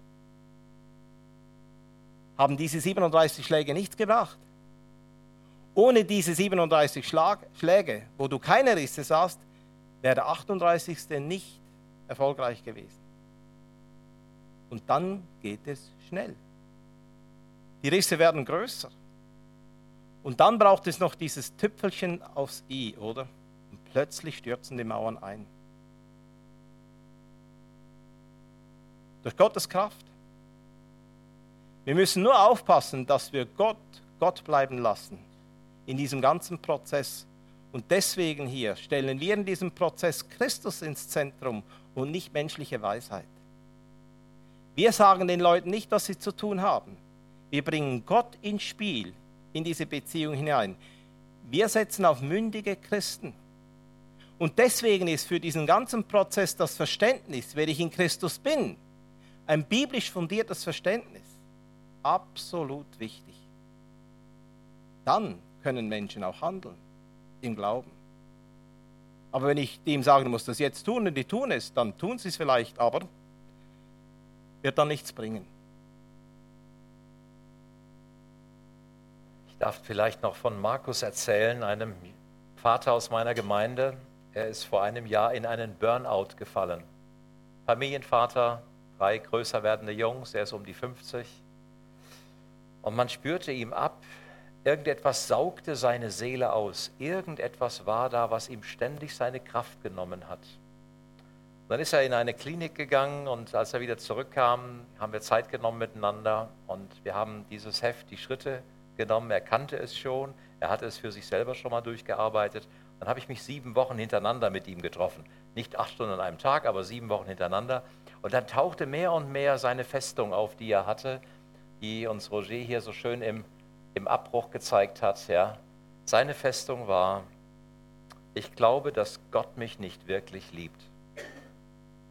Haben diese siebenunddreißig Schläge nichts gebracht? Ohne diese siebenunddreißig Schlag, Schläge, wo du keine Risse sahst, wäre der achtunddreißigste nicht erfolgreich gewesen. Und dann geht es schnell. Die Risse werden größer. Und dann braucht es noch dieses Tüpfelchen aufs i, oder? Und plötzlich stürzen die Mauern ein. Durch Gottes Kraft. Wir müssen nur aufpassen, dass wir Gott Gott bleiben lassen in diesem ganzen Prozess. Und deswegen hier stellen wir in diesem Prozess Christus ins Zentrum und nicht menschliche Weisheit. Wir sagen den Leuten nicht, was sie zu tun haben. Wir bringen Gott ins Spiel, in diese Beziehung hinein. Wir setzen auf mündige Christen. Und deswegen ist für diesen ganzen Prozess das Verständnis, wer ich in Christus bin, ein biblisch fundiertes Verständnis, absolut wichtig. Dann können Menschen auch handeln, im Glauben. Aber wenn ich dem sagen muss, das jetzt tun und die tun es, dann tun sie es vielleicht, aber wird dann nichts bringen. Ich darf vielleicht noch von Markus erzählen, einem Vater aus meiner Gemeinde. Er ist vor einem Jahr in einen Burnout gefallen. Familienvater, drei größer werdende Jungs, er ist um die fünfzig. Und man spürte ihm ab, irgendetwas saugte seine Seele aus. Irgendetwas war da, was ihm ständig seine Kraft genommen hat. Dann ist er in eine Klinik gegangen und als er wieder zurückkam, haben wir Zeit genommen miteinander und wir haben dieses Heft, die Schritte genommen. Er kannte es schon, er hatte es für sich selber schon mal durchgearbeitet. Dann habe ich mich sieben Wochen hintereinander mit ihm getroffen. Nicht acht Stunden an einem Tag, aber sieben Wochen hintereinander. Und dann tauchte mehr und mehr seine Festung auf, die er hatte, die uns Roger hier so schön im, im Abbruch gezeigt hat. Ja. Seine Festung war, ich glaube, dass Gott mich nicht wirklich liebt.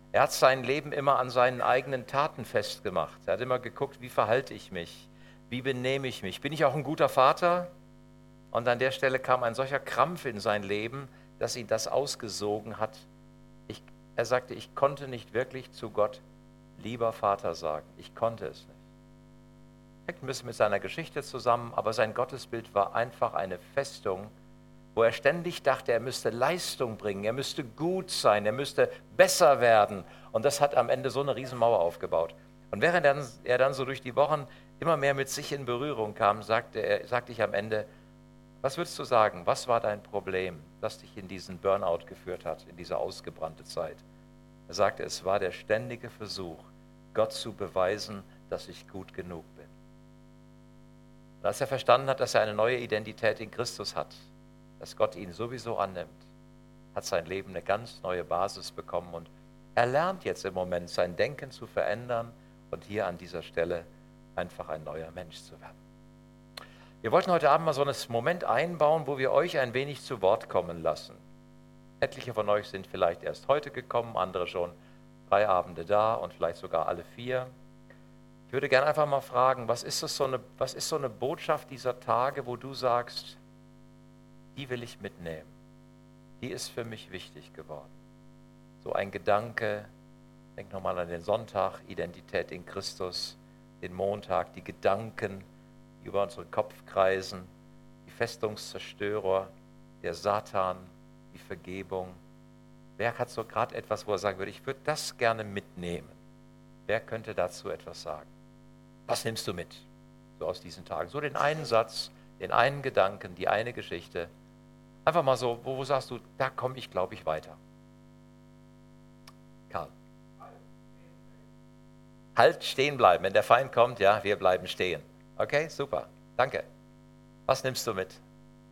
Er hat sein Leben immer an seinen eigenen Taten festgemacht. Er hat immer geguckt, wie verhalte ich mich, wie benehme ich mich, bin ich auch ein guter Vater? Und an der Stelle kam ein solcher Krampf in sein Leben, dass ihn das ausgesogen hat. Ich, er sagte, ich konnte nicht wirklich zu Gott lieber Vater sagen. Ich konnte es nicht. Hängt ein bisschen mit seiner Geschichte zusammen, aber sein Gottesbild war einfach eine Festung, wo er ständig dachte, er müsste Leistung bringen, er müsste gut sein, er müsste besser werden. Und das hat am Ende so eine Riesenmauer aufgebaut. Und während er dann, er dann so durch die Wochen immer mehr mit sich in Berührung kam, sagte, er, sagte ich am Ende, was würdest du sagen, was war dein Problem, das dich in diesen Burnout geführt hat, in diese ausgebrannte Zeit? Er sagte, es war der ständige Versuch, Gott zu beweisen, dass ich gut genug bin. Und als er verstanden hat, dass er eine neue Identität in Christus hat, dass Gott ihn sowieso annimmt, hat sein Leben eine ganz neue Basis bekommen und er lernt jetzt im Moment, sein Denken zu verändern und hier an dieser Stelle einfach ein neuer Mensch zu werden. Wir wollten heute Abend mal so einen Moment einbauen, wo wir euch ein wenig zu Wort kommen lassen. Etliche von euch sind vielleicht erst heute gekommen, andere schon drei Abende da und vielleicht sogar alle vier. Ich würde gerne einfach mal fragen, was ist das so eine, was ist so eine Botschaft dieser Tage, wo du sagst, die will ich mitnehmen, die ist für mich wichtig geworden. So ein Gedanke, denk nochmal an den Sonntag, Identität in Christus, den Montag, die Gedanken, die über unseren Kopf kreisen, die Festungszerstörer, der Satan, die Vergebung. Wer hat so gerade etwas, wo er sagen würde, ich würde das gerne mitnehmen? Wer könnte dazu etwas sagen? Was nimmst du mit, so aus diesen Tagen? So den einen Satz, den einen Gedanken, die eine Geschichte. Einfach mal so, wo, wo sagst du, da komme ich, glaube ich, weiter. Karl. Halt, stehen bleiben. Wenn der Feind kommt, ja, wir bleiben stehen. Okay, super. Danke. Was nimmst du mit?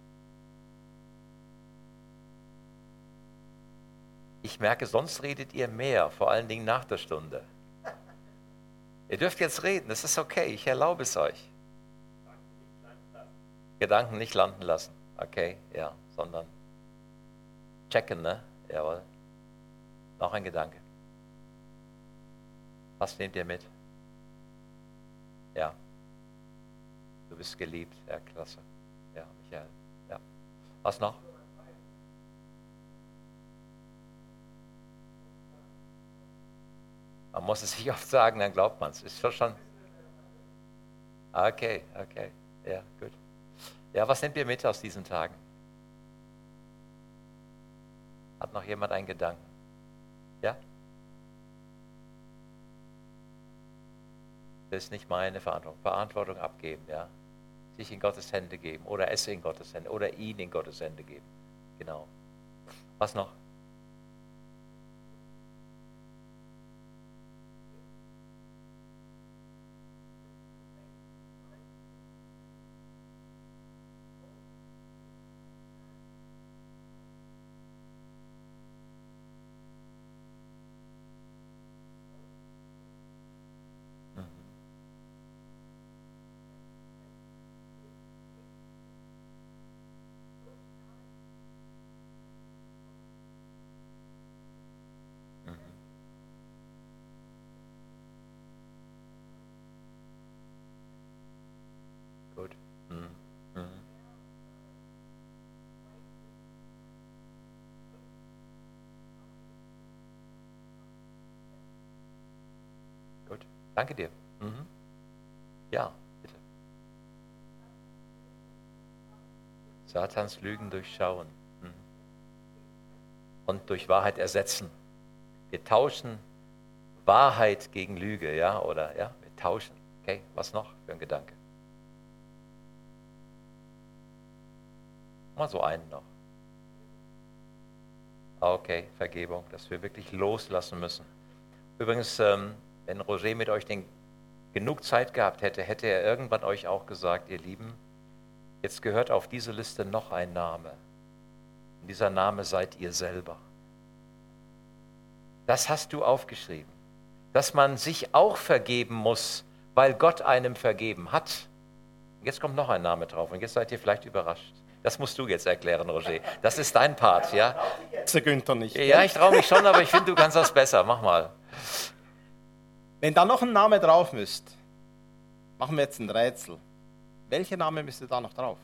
Ich merke, sonst redet ihr mehr, vor allen Dingen nach der Stunde. Ihr dürft jetzt reden, das ist okay, ich erlaube es euch. Gedanken nicht landen lassen. Okay, ja, sondern checken, ne? Jawohl. Noch ein Gedanke. Was nehmt ihr mit? Ja. Du bist geliebt, ja, klasse. Ja, Michael. Ja. Was noch? Man muss es sich oft sagen, dann glaubt man es. Ist schon schon. Okay, okay. Ja, gut. Ja, was nehmt ihr mit aus diesen Tagen? Hat noch jemand einen Gedanken? Ja? Das ist nicht meine Verantwortung. Verantwortung abgeben, ja? Sich in Gottes Hände geben oder es in Gottes Hände oder ihn in Gottes Hände geben. Genau. Was noch? Gut. Mhm. Mhm. Gut. Danke dir. Mhm. Ja, bitte. Satans Lügen durchschauen. Mhm. Und durch Wahrheit ersetzen. Wir tauschen Wahrheit gegen Lüge, ja, oder, ja, wir tauschen. Okay, was noch für ein Gedanke? Mal so einen noch. Okay, Vergebung, dass wir wirklich loslassen müssen. Übrigens, ähm, wenn Roger mit euch den, genug Zeit gehabt hätte, hätte er irgendwann euch auch gesagt, ihr Lieben, jetzt gehört auf diese Liste noch ein Name. Und dieser Name seid ihr selber. Das hast du aufgeschrieben. Dass man sich auch vergeben muss, weil Gott einem vergeben hat. Und jetzt kommt noch ein Name drauf und jetzt seid ihr vielleicht überrascht. Das musst du jetzt erklären, Roger. Das ist dein Part, ja? Der Günther nicht. Ja, ich traue mich schon, aber ich finde, du kannst das besser. Mach mal. Wenn da noch ein Name drauf müsst, machen wir jetzt ein Rätsel. Welcher Name müsste da noch drauf?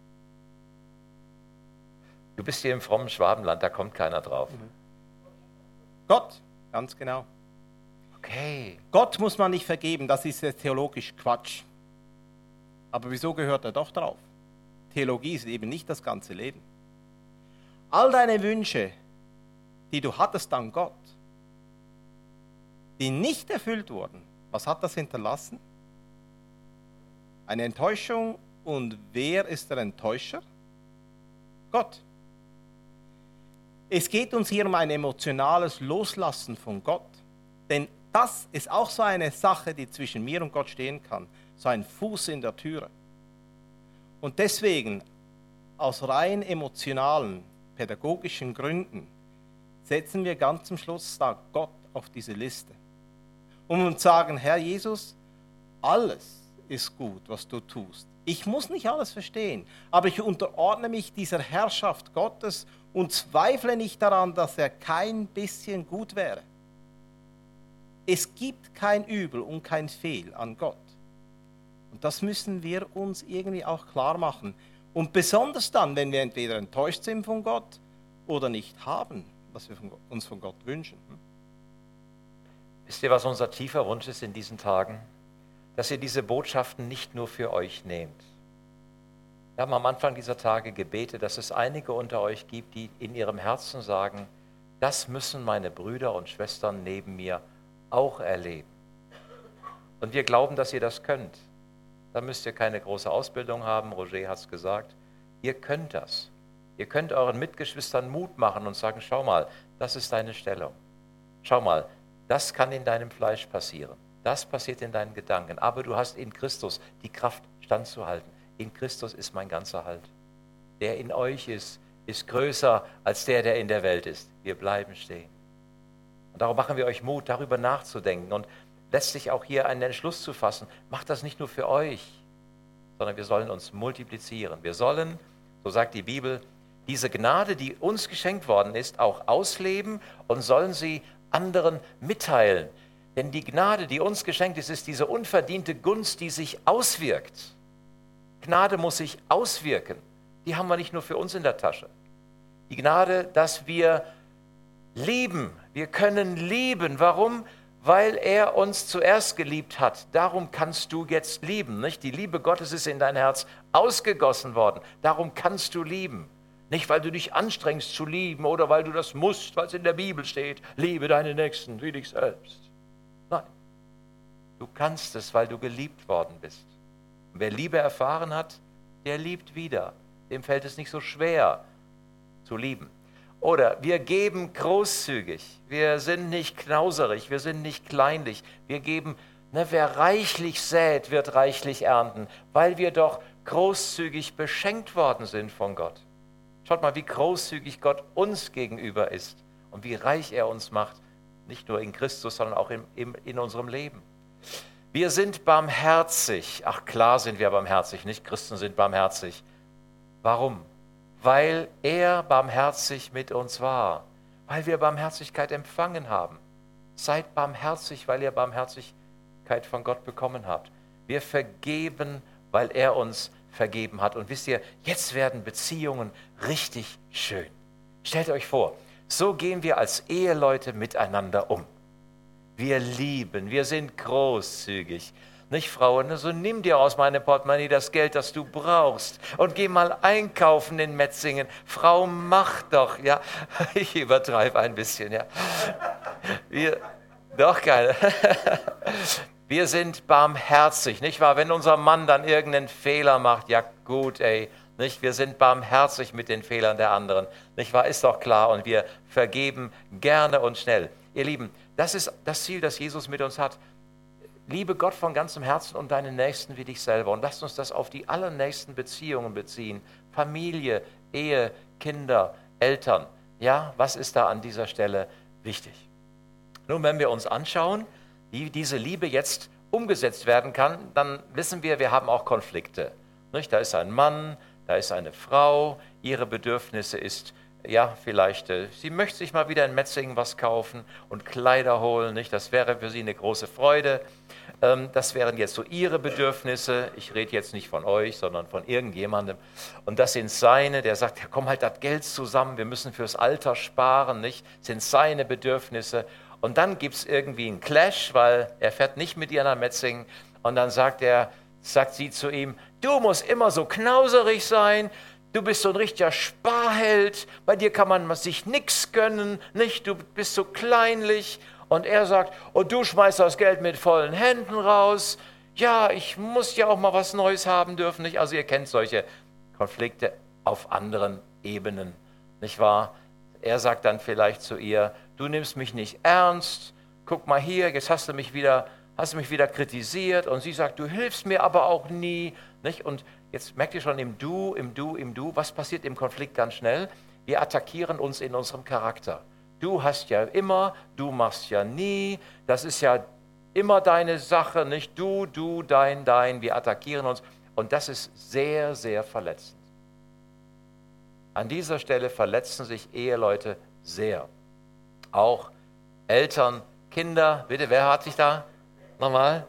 Du bist hier im frommen Schwabenland, da kommt keiner drauf. Gott, ganz genau. Okay. Gott muss man nicht vergeben, das ist jetzt theologisch Quatsch. Aber wieso gehört er doch drauf? Theologie ist eben nicht das ganze Leben. All deine Wünsche, die du hattest an Gott, die nicht erfüllt wurden, was hat das hinterlassen? Eine Enttäuschung. Und wer ist der Enttäuscher? Gott. Es geht uns hier um ein emotionales Loslassen von Gott. Denn das ist auch so eine Sache, die zwischen mir und Gott stehen kann. So ein Fuß in der Türe. Und deswegen, aus rein emotionalen, pädagogischen Gründen, setzen wir ganz zum Schluss da Gott auf diese Liste. Um uns zu sagen, Herr Jesus, alles ist gut, was du tust. Ich muss nicht alles verstehen, aber ich unterordne mich dieser Herrschaft Gottes und zweifle nicht daran, dass er kein bisschen gut wäre. Es gibt kein Übel und kein Fehl an Gott. Und das müssen wir uns irgendwie auch klar machen. Und besonders dann, wenn wir entweder enttäuscht sind von Gott oder nicht haben, was wir von Gott, uns von Gott wünschen. Wisst ihr, was unser tiefer Wunsch ist in diesen Tagen? Dass ihr diese Botschaften nicht nur für euch nehmt. Wir haben am Anfang dieser Tage gebetet, dass es einige unter euch gibt, die in ihrem Herzen sagen, das müssen meine Brüder und Schwestern neben mir auch erleben. Und wir glauben, dass ihr das könnt. Da müsst ihr keine große Ausbildung haben, Roger hat es gesagt. Ihr könnt das. Ihr könnt euren Mitgeschwistern Mut machen und sagen, schau mal, das ist deine Stellung. Schau mal, das kann in deinem Fleisch passieren. Das passiert in deinen Gedanken. Aber du hast in Christus die Kraft, standzuhalten. In Christus ist mein ganzer Halt. Der in euch ist, ist größer als der, der in der Welt ist. Wir bleiben stehen. Und darum machen wir euch Mut, darüber nachzudenken und letztlich auch hier einen Entschluss zu fassen. Macht das nicht nur für euch, sondern wir sollen uns multiplizieren. Wir sollen, so sagt die Bibel, diese Gnade, die uns geschenkt worden ist, auch ausleben und sollen sie anderen mitteilen. Denn die Gnade, die uns geschenkt ist, ist diese unverdiente Gunst, die sich auswirkt. Gnade muss sich auswirken. Die haben wir nicht nur für uns in der Tasche. Die Gnade, dass wir lieben. Wir können lieben. Warum? Weil er uns zuerst geliebt hat. Darum kannst du jetzt lieben. Nicht? Die Liebe Gottes ist in dein Herz ausgegossen worden. Darum kannst du lieben. Nicht, weil du dich anstrengst zu lieben oder weil du das musst, weil es in der Bibel steht. Liebe deine Nächsten wie dich selbst. Nein, du kannst es, weil du geliebt worden bist. Und wer Liebe erfahren hat, der liebt wieder. Dem fällt es nicht so schwer zu lieben. Oder wir geben großzügig. Wir sind nicht knauserig, wir sind nicht kleinlich. Wir geben, ne, wer reichlich sät, wird reichlich ernten, weil wir doch großzügig beschenkt worden sind von Gott. Schaut mal, wie großzügig Gott uns gegenüber ist und wie reich er uns macht. Nicht nur in Christus, sondern auch in, in, in unserem Leben. Wir sind barmherzig. Ach klar sind wir barmherzig, nicht? Christen sind barmherzig. Warum? Weil er barmherzig mit uns war. Weil wir Barmherzigkeit empfangen haben. Seid barmherzig, weil ihr Barmherzigkeit von Gott bekommen habt. Wir vergeben, weil er uns vergeben hat. Und wisst ihr, jetzt werden Beziehungen richtig schön. Stellt euch vor, so gehen wir als Eheleute miteinander um. Wir lieben, wir sind großzügig. Nicht, Frauen, so nimm dir aus meinem Portemonnaie das Geld, das du brauchst und geh mal einkaufen in Metzingen. Frau, mach doch, ja. Ich übertreibe ein bisschen, ja. Wir, doch, keine. Wir sind barmherzig, nicht wahr? Wenn unser Mann dann irgendeinen Fehler macht, ja gut, ey, nicht? Wir sind barmherzig mit den Fehlern der anderen, nicht wahr? Ist doch klar und wir vergeben gerne und schnell. Ihr Lieben, das ist das Ziel, das Jesus mit uns hat. Liebe Gott von ganzem Herzen und deinen Nächsten wie dich selber. Und lasst uns das auf die allernächsten Beziehungen beziehen. Familie, Ehe, Kinder, Eltern. Ja, was ist da an dieser Stelle wichtig? Nun, wenn wir uns anschauen, wie diese Liebe jetzt umgesetzt werden kann, dann wissen wir, wir haben auch Konflikte. Nicht? Da ist ein Mann, da ist eine Frau, ihre Bedürfnisse ist, ja, vielleicht, äh, sie möchte sich mal wieder in Metzingen was kaufen und Kleider holen, nicht? Das wäre für sie eine große Freude. Ähm, das wären jetzt so ihre Bedürfnisse. Ich rede jetzt nicht von euch, sondern von irgendjemandem. Und das sind seine, der sagt, ja, komm halt das Geld zusammen, wir müssen fürs Alter sparen, nicht? Das sind seine Bedürfnisse. Und dann gibt es irgendwie einen Clash, weil er fährt nicht mit ihr nach Metzingen. Und dann sagt er, sagt sie zu ihm, du musst immer so knauserig sein, du bist so ein richtiger Sparheld, bei dir kann man sich nichts gönnen, nicht? Du bist so kleinlich. Und er sagt, oh, du schmeißt das Geld mit vollen Händen raus. Ja, ich muss ja auch mal was Neues haben dürfen, nicht? Also ihr kennt solche Konflikte auf anderen Ebenen, nicht wahr? Er sagt dann vielleicht zu ihr, du nimmst mich nicht ernst, guck mal hier, jetzt hast du mich wieder, hast du mich wieder kritisiert. Und sie sagt, du hilfst mir aber auch nie, nicht? Und jetzt merkt ihr schon im Du, im Du, im Du, was passiert im Konflikt ganz schnell? Wir attackieren uns in unserem Charakter. Du hast ja immer, du machst ja nie, das ist ja immer deine Sache, nicht du, du, dein, dein. Wir attackieren uns und das ist sehr, sehr verletzend. An dieser Stelle verletzen sich Eheleute sehr. Auch Eltern, Kinder, bitte, wer hat sich da? Nochmal?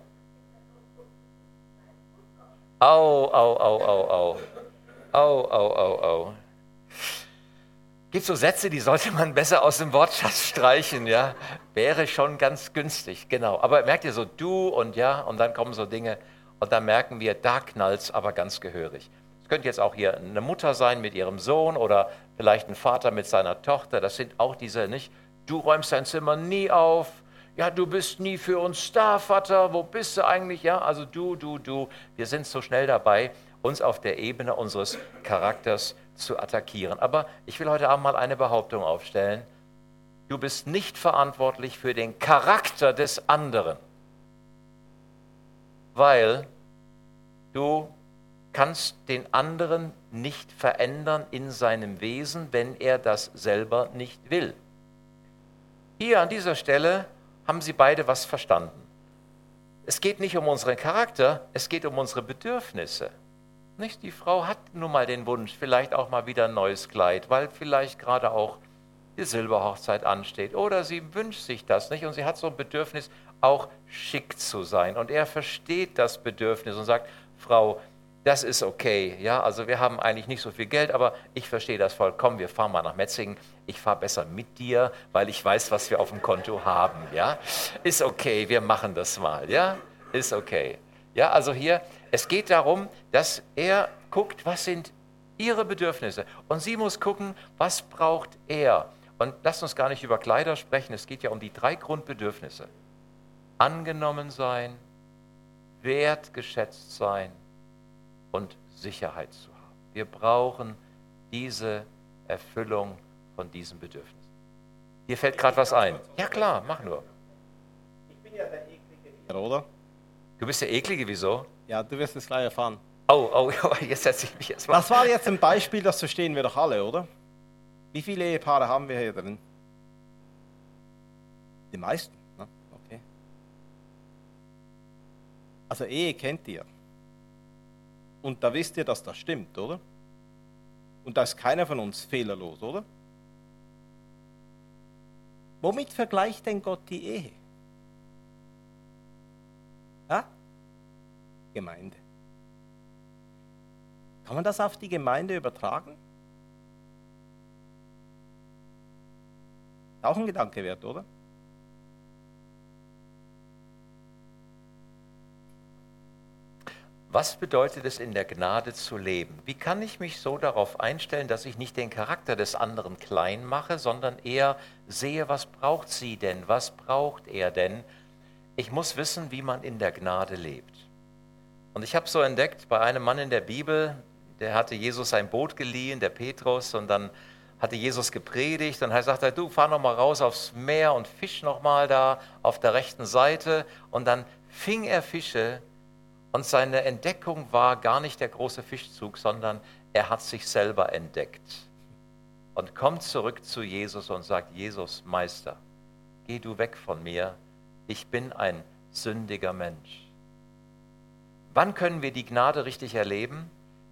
Au, au, au, au, au. Au, au, au, au. Gibt so Sätze, die sollte man besser aus dem Wortschatz streichen, ja? Wäre schon ganz günstig, genau. Aber merkt ihr so, du und ja, und dann kommen so Dinge und dann merken wir, da knallt's aber ganz gehörig. Es könnte jetzt auch hier eine Mutter sein mit ihrem Sohn oder vielleicht ein Vater mit seiner Tochter. Das sind auch diese, nicht? Du räumst dein Zimmer nie auf. Ja, du bist nie für uns da, Vater. Wo bist du eigentlich? Ja, also du, du, du. Wir sind so schnell dabei, uns auf der Ebene unseres Charakters zu attackieren. Aber ich will heute Abend mal eine Behauptung aufstellen. Du bist nicht verantwortlich für den Charakter des anderen, weil du kannst den anderen nicht verändern in seinem Wesen, wenn er das selber nicht will. Hier an dieser Stelle haben sie beide was verstanden. Es geht nicht um unseren Charakter, es geht um unsere Bedürfnisse. Nicht? Die Frau hat nun mal den Wunsch, vielleicht auch mal wieder ein neues Kleid, weil vielleicht gerade auch die Silberhochzeit ansteht. Oder sie wünscht sich das, nicht? Und sie hat so ein Bedürfnis, auch schick zu sein. Und er versteht das Bedürfnis und sagt, Frau, das ist okay. Ja? Also wir haben eigentlich nicht so viel Geld, aber ich verstehe das voll. Komm, wir fahren mal nach Metzingen. Ich fahre besser mit dir, weil ich weiß, was wir auf dem Konto haben. Ja? Ist okay, wir machen das mal. Ja? Ist okay. Ja, also hier, es geht darum, dass er guckt, was sind ihre Bedürfnisse. Und sie muss gucken, was braucht er. Und lasst uns gar nicht über Kleider sprechen, es geht ja um die drei Grundbedürfnisse. Angenommen sein, wertgeschätzt sein und Sicherheit zu haben. Wir brauchen diese Erfüllung von diesem Bedürfnis. Dir fällt gerade was ein. Ja klar, mach nur. Ich bin ja der eklige Oder? Du bist der Eklige, wieso? Ja, du wirst es gleich erfahren. Oh, oh, oh, jetzt setze ich mich erst mal. Das war jetzt ein Beispiel, das verstehen wir doch alle, oder? Wie viele Ehepaare haben wir hier drin? Die meisten, ne? Okay. Also Ehe kennt ihr. Und da wisst ihr, dass das stimmt, oder? Und da ist keiner von uns fehlerlos, oder? Womit vergleicht denn Gott die Ehe? Ja? Gemeinde. Kann man das auf die Gemeinde übertragen? Auch ein Gedanke wert, oder? Was bedeutet es, in der Gnade zu leben? Wie kann ich mich so darauf einstellen, dass ich nicht den Charakter des anderen klein mache, sondern eher sehe, was braucht sie denn? Was braucht er denn? Ich muss wissen, wie man in der Gnade lebt. Und ich habe so entdeckt, bei einem Mann in der Bibel, der hatte Jesus ein Boot geliehen, der Petrus, und dann hatte Jesus gepredigt und er sagte, du, fahr noch mal raus aufs Meer und fisch noch mal da auf der rechten Seite. Und dann fing er Fische und seine Entdeckung war gar nicht der große Fischzug, sondern er hat sich selber entdeckt und kommt zurück zu Jesus und sagt, Jesus, Meister, geh du weg von mir, ich bin ein sündiger Mensch. Wann können wir die Gnade richtig erleben?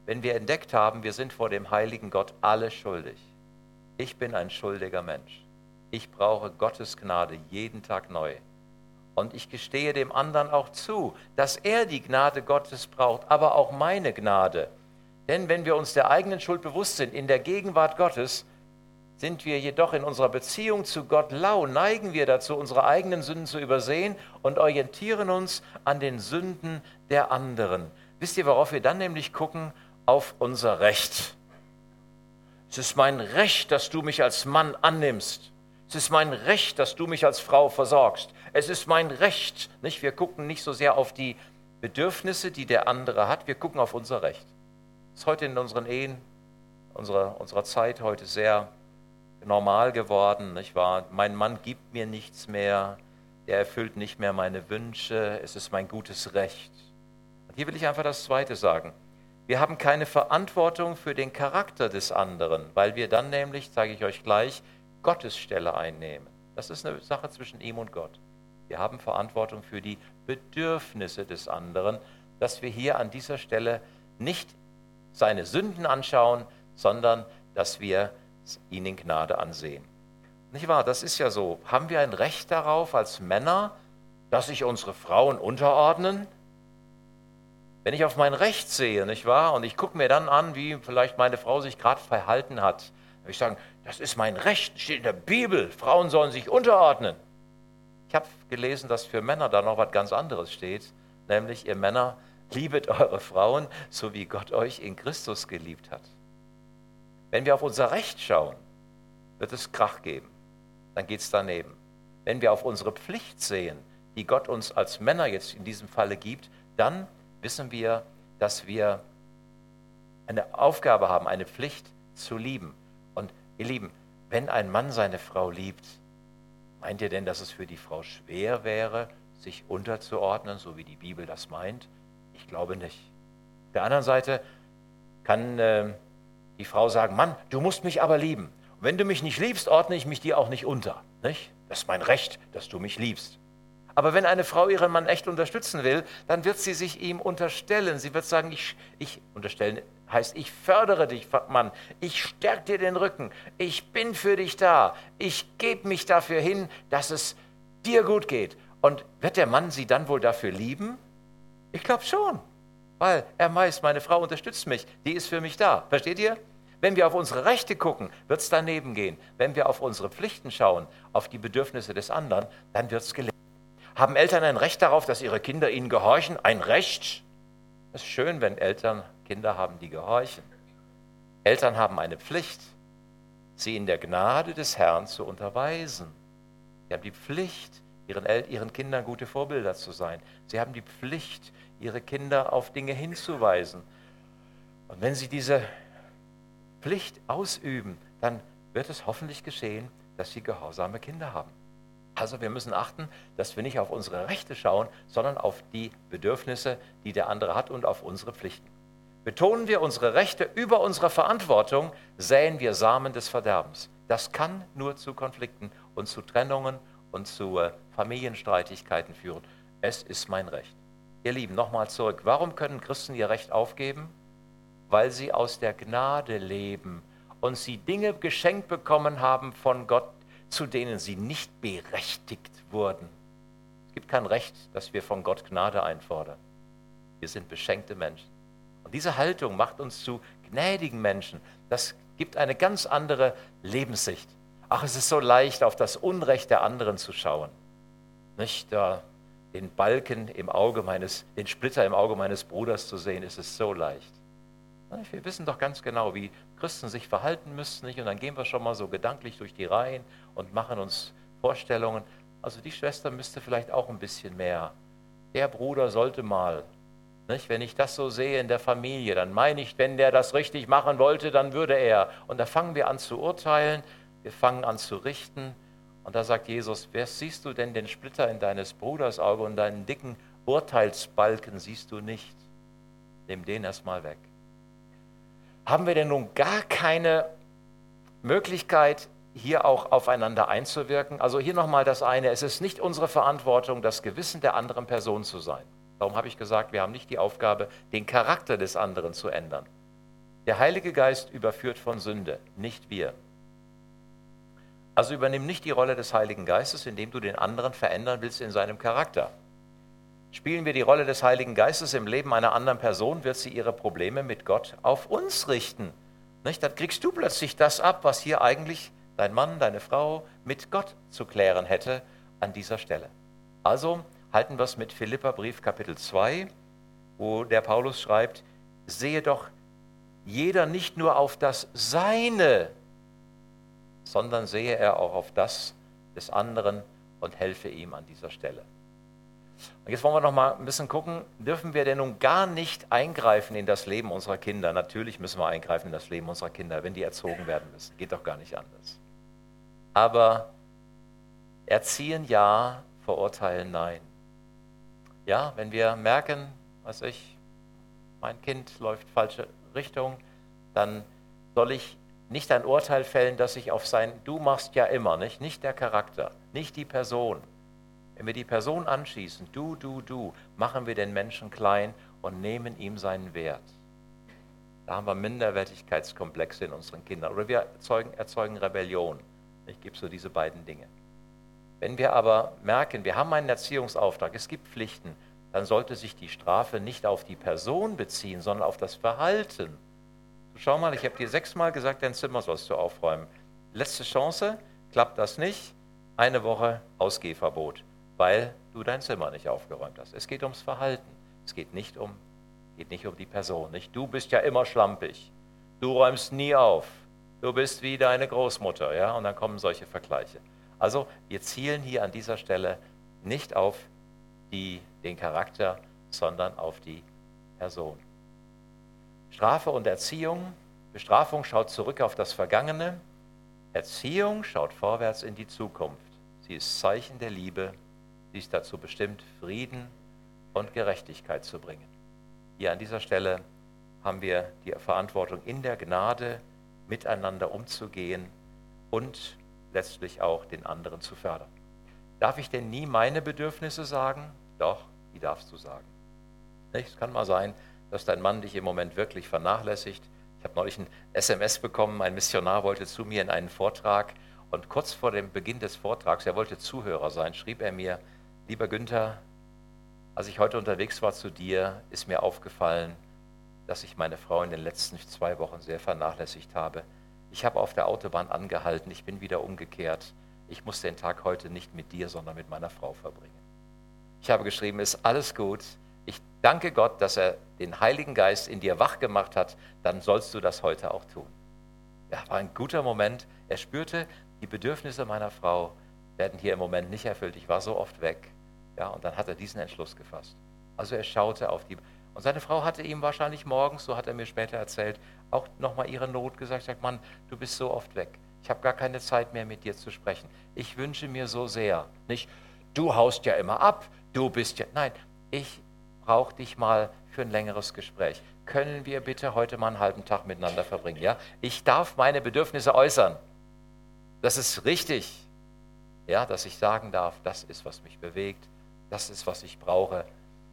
wenn wir entdeckt haben, wir sind vor dem heiligen Gott alle schuldig. Ich bin ein schuldiger Mensch. Ich brauche Gottes Gnade jeden Tag neu. Und ich gestehe dem anderen auch zu, dass er die Gnade Gottes braucht, aber auch meine Gnade. Denn wenn wir uns der eigenen Schuld bewusst sind, in der Gegenwart Gottes, sind wir jedoch in unserer Beziehung zu Gott lau, neigen wir dazu, unsere eigenen Sünden zu übersehen und orientieren uns an den Sünden der anderen. Wisst ihr, worauf wir dann nämlich gucken? Auf unser Recht. Es ist mein Recht, dass du mich als Mann annimmst. Es ist mein Recht, dass du mich als Frau versorgst. Es ist mein Recht. Nicht? Wir gucken nicht so sehr auf die Bedürfnisse, die der andere hat, wir gucken auf unser Recht. Das ist heute in unseren Ehen, unserer, unserer Zeit heute sehr normal geworden, nicht wahr? Mein Mann gibt mir nichts mehr, der erfüllt nicht mehr meine Wünsche, es ist mein gutes Recht. Und hier will ich einfach das Zweite sagen. Wir haben keine Verantwortung für den Charakter des anderen, weil wir dann nämlich, sage ich euch gleich, Gottes Stelle einnehmen. Das ist eine Sache zwischen ihm und Gott. Wir haben Verantwortung für die Bedürfnisse des anderen, dass wir hier an dieser Stelle nicht seine Sünden anschauen, sondern dass wir ihn in Gnade ansehen. Nicht wahr? Das ist ja so. Haben wir ein Recht darauf als Männer, dass sich unsere Frauen unterordnen? Wenn ich auf mein Recht sehe, nicht wahr? Und ich gucke mir dann an, wie vielleicht meine Frau sich gerade verhalten hat, dann würde ich sagen, das ist mein Recht, steht in der Bibel, Frauen sollen sich unterordnen. Ich habe gelesen, dass für Männer da noch was ganz anderes steht, nämlich ihr Männer, liebet eure Frauen, so wie Gott euch in Christus geliebt hat. Wenn wir auf unser Recht schauen, wird es Krach geben. Dann geht es daneben. Wenn wir auf unsere Pflicht sehen, die Gott uns als Männer jetzt in diesem Falle gibt, dann wissen wir, dass wir eine Aufgabe haben, eine Pflicht zu lieben. Und ihr Lieben, wenn ein Mann seine Frau liebt, meint ihr denn, dass es für die Frau schwer wäre, sich unterzuordnen, so wie die Bibel das meint? Ich glaube nicht. Auf der anderen Seite kann äh, die Frau sagen, Mann, du musst mich aber lieben. Und wenn du mich nicht liebst, ordne ich mich dir auch nicht unter. Nicht? Das ist mein Recht, dass du mich liebst. Aber wenn eine Frau ihren Mann echt unterstützen will, dann wird sie sich ihm unterstellen. Sie wird sagen, ich, ich unterstellen heißt, ich fördere dich, Mann. Ich stärke dir den Rücken. Ich bin für dich da. Ich gebe mich dafür hin, dass es dir gut geht. Und wird der Mann sie dann wohl dafür lieben? Ich glaube schon. Weil er weiß, meine Frau unterstützt mich, die ist für mich da. Versteht ihr? Wenn wir auf unsere Rechte gucken, wird es daneben gehen. Wenn wir auf unsere Pflichten schauen, auf die Bedürfnisse des anderen, dann wird es gelingen. Haben Eltern ein Recht darauf, dass ihre Kinder ihnen gehorchen? Ein Recht? Es ist schön, wenn Eltern Kinder haben, die gehorchen. Eltern haben eine Pflicht, sie in der Gnade des Herrn zu unterweisen. Sie haben die Pflicht, ihren, El- ihren Kindern gute Vorbilder zu sein. Sie haben die Pflicht, ihre Kinder auf Dinge hinzuweisen. Und wenn sie diese Pflicht ausüben, dann wird es hoffentlich geschehen, dass sie gehorsame Kinder haben. Also wir müssen achten, dass wir nicht auf unsere Rechte schauen, sondern auf die Bedürfnisse, die der andere hat und auf unsere Pflichten. Betonen wir unsere Rechte über unsere Verantwortung, säen wir Samen des Verderbens. Das kann nur zu Konflikten und zu Trennungen und zu äh, Familienstreitigkeiten führen. Es ist mein Recht. Ihr Lieben, nochmal zurück. Warum können Christen ihr Recht aufgeben? Weil sie aus der Gnade leben und sie Dinge geschenkt bekommen haben von Gott, zu denen sie nicht berechtigt wurden. Es gibt kein Recht, dass wir von Gott Gnade einfordern. Wir sind beschenkte Menschen. Und diese Haltung macht uns zu gnädigen Menschen. Das gibt eine ganz andere Lebenssicht. Ach, es ist so leicht, auf das Unrecht der anderen zu schauen. Nicht da den Balken im Auge meines, den Splitter im Auge meines Bruders zu sehen, ist es so leicht. Wir wissen doch ganz genau, wie Christen sich verhalten müssten, nicht? Und dann gehen wir schon mal so gedanklich durch die Reihen und machen uns Vorstellungen. Also die Schwester müsste vielleicht auch ein bisschen mehr. Der Bruder sollte mal. Nicht? Wenn ich das so sehe in der Familie, dann meine ich, wenn der das richtig machen wollte, dann würde er. Und da fangen wir an zu urteilen, wir fangen an zu richten. Und da sagt Jesus, wer siehst du denn den Splitter in deines Bruders Auge und deinen dicken Urteilsbalken siehst du nicht? Nimm den erstmal weg. Haben wir denn nun gar keine Möglichkeit, hier auch aufeinander einzuwirken? Also hier nochmal das eine, es ist nicht unsere Verantwortung, das Gewissen der anderen Person zu sein. Darum habe ich gesagt, wir haben nicht die Aufgabe, den Charakter des anderen zu ändern. Der Heilige Geist überführt von Sünde, nicht wir. Also übernimm nicht die Rolle des Heiligen Geistes, indem du den anderen verändern willst in seinem Charakter. Spielen wir die Rolle des Heiligen Geistes im Leben einer anderen Person, wird sie ihre Probleme mit Gott auf uns richten. Nicht? Dann kriegst du plötzlich das ab, was hier eigentlich dein Mann, deine Frau mit Gott zu klären hätte an dieser Stelle. Also halten wir es mit Philipperbrief Kapitel zwei, wo der Paulus schreibt, sehe doch jeder nicht nur auf das Seine, sondern sehe er auch auf das des anderen und helfe ihm an dieser Stelle. Und jetzt wollen wir noch mal ein bisschen gucken, dürfen wir denn nun gar nicht eingreifen in das Leben unserer Kinder? Natürlich müssen wir eingreifen in das Leben unserer Kinder, wenn die erzogen werden müssen. Geht doch gar nicht anders. Aber erziehen ja, verurteilen nein. Ja, wenn wir merken, was ich, mein Kind läuft falsche Richtung, dann soll ich nicht ein Urteil fällen, dass ich auf sein Du machst ja immer, nicht, nicht der Charakter, nicht die Person. Wenn wir die Person anschießen, du, du, du, machen wir den Menschen klein und nehmen ihm seinen Wert. Da haben wir Minderwertigkeitskomplexe in unseren Kindern. Oder wir erzeugen, erzeugen Rebellion. Ich gebe so diese beiden Dinge. Wenn wir aber merken, wir haben einen Erziehungsauftrag, es gibt Pflichten, dann sollte sich die Strafe nicht auf die Person beziehen, sondern auf das Verhalten. Du schau mal, ich habe dir sechsmal gesagt, dein Zimmer sollst du aufräumen. Letzte Chance, klappt das nicht, eine Woche Ausgehverbot, weil du dein Zimmer nicht aufgeräumt hast. Es geht ums Verhalten, es geht nicht um, geht nicht um die Person. Nicht? Du bist ja immer schlampig, du räumst nie auf, du bist wie deine Großmutter, ja? Und dann kommen solche Vergleiche. Also wir zielen hier an dieser Stelle nicht auf die, den Charakter, sondern auf die Person. Strafe und Erziehung. Bestrafung schaut zurück auf das Vergangene. Erziehung schaut vorwärts in die Zukunft. Sie ist Zeichen der Liebe. Sie ist dazu bestimmt, Frieden und Gerechtigkeit zu bringen. Hier an dieser Stelle haben wir die Verantwortung, in der Gnade miteinander umzugehen und letztlich auch den anderen zu fördern. Darf ich denn nie meine Bedürfnisse sagen? Doch, die darfst du sagen. Es kann mal sein, dass dein Mann dich im Moment wirklich vernachlässigt. Ich habe neulich ein S M S bekommen, ein Missionar wollte zu mir in einen Vortrag und kurz vor dem Beginn des Vortrags, er wollte Zuhörer sein, schrieb er mir, lieber Günther, als ich heute unterwegs war zu dir, ist mir aufgefallen, dass ich meine Frau in den letzten zwei Wochen sehr vernachlässigt habe. Ich habe auf der Autobahn angehalten, ich bin wieder umgekehrt. Ich muss den Tag heute nicht mit dir, sondern mit meiner Frau verbringen. Ich habe geschrieben, ist alles gut. Ich danke Gott, dass er den Heiligen Geist in dir wach gemacht hat, dann sollst du das heute auch tun. Ja, war ein guter Moment. Er spürte, die Bedürfnisse meiner Frau werden hier im Moment nicht erfüllt. Ich war so oft weg. Ja, und dann hat er diesen Entschluss gefasst. Also er schaute auf die... Und seine Frau hatte ihm wahrscheinlich morgens, so hat er mir später erzählt, auch nochmal ihre Not gesagt, sagt, Mann, du bist so oft weg. Ich habe gar keine Zeit mehr, mit dir zu sprechen. Ich wünsche mir so sehr, nicht, du haust ja immer ab, du bist ja... Nein, ich brauche dich mal für ein längeres Gespräch. Können wir bitte heute mal einen halben Tag miteinander verbringen? Ja? Ich darf meine Bedürfnisse äußern. Das ist richtig. Ja, dass ich sagen darf, das ist, was mich bewegt, das ist, was ich brauche.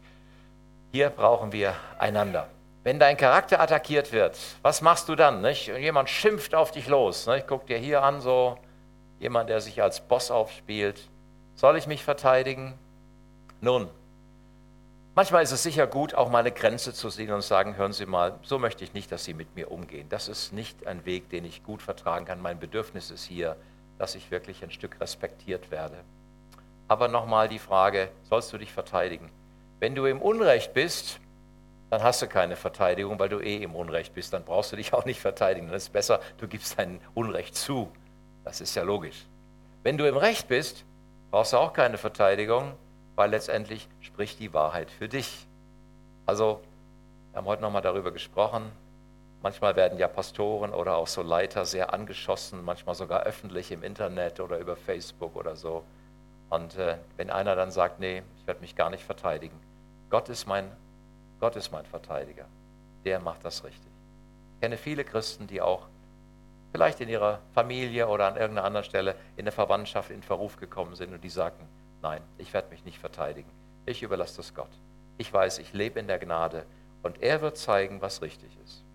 Hier brauchen wir einander. Wenn dein Charakter attackiert wird, was machst du dann? Nicht? Jemand schimpft auf dich los. Nicht? Guck dir hier an, so jemand, der sich als Boss aufspielt. Soll ich mich verteidigen? Nun, manchmal ist es sicher gut, auch mal eine Grenze zu sehen und zu sagen, hören Sie mal, so möchte ich nicht, dass Sie mit mir umgehen. Das ist nicht ein Weg, den ich gut vertragen kann. Mein Bedürfnis ist hier, dass ich wirklich ein Stück respektiert werde. Aber nochmal die Frage, sollst du dich verteidigen? Wenn du im Unrecht bist, dann hast du keine Verteidigung, weil du eh im Unrecht bist. Dann brauchst du dich auch nicht verteidigen. Dann ist es besser, du gibst dein Unrecht zu. Das ist ja logisch. Wenn du im Recht bist, brauchst du auch keine Verteidigung, weil letztendlich spricht die Wahrheit für dich. Also, wir haben heute nochmal darüber gesprochen. Manchmal werden ja Pastoren oder auch so Leiter sehr angeschossen, manchmal sogar öffentlich im Internet oder über Facebook oder so. Und äh, wenn einer dann sagt, nee, ich werde mich gar nicht verteidigen. Gott ist mein, Gott ist mein Verteidiger. Der macht das richtig. Ich kenne viele Christen, die auch vielleicht in ihrer Familie oder an irgendeiner anderen Stelle in der Verwandtschaft in Verruf gekommen sind und die sagten, nein, ich werde mich nicht verteidigen. Ich überlasse das Gott. Ich weiß, ich lebe in der Gnade und er wird zeigen, was richtig ist.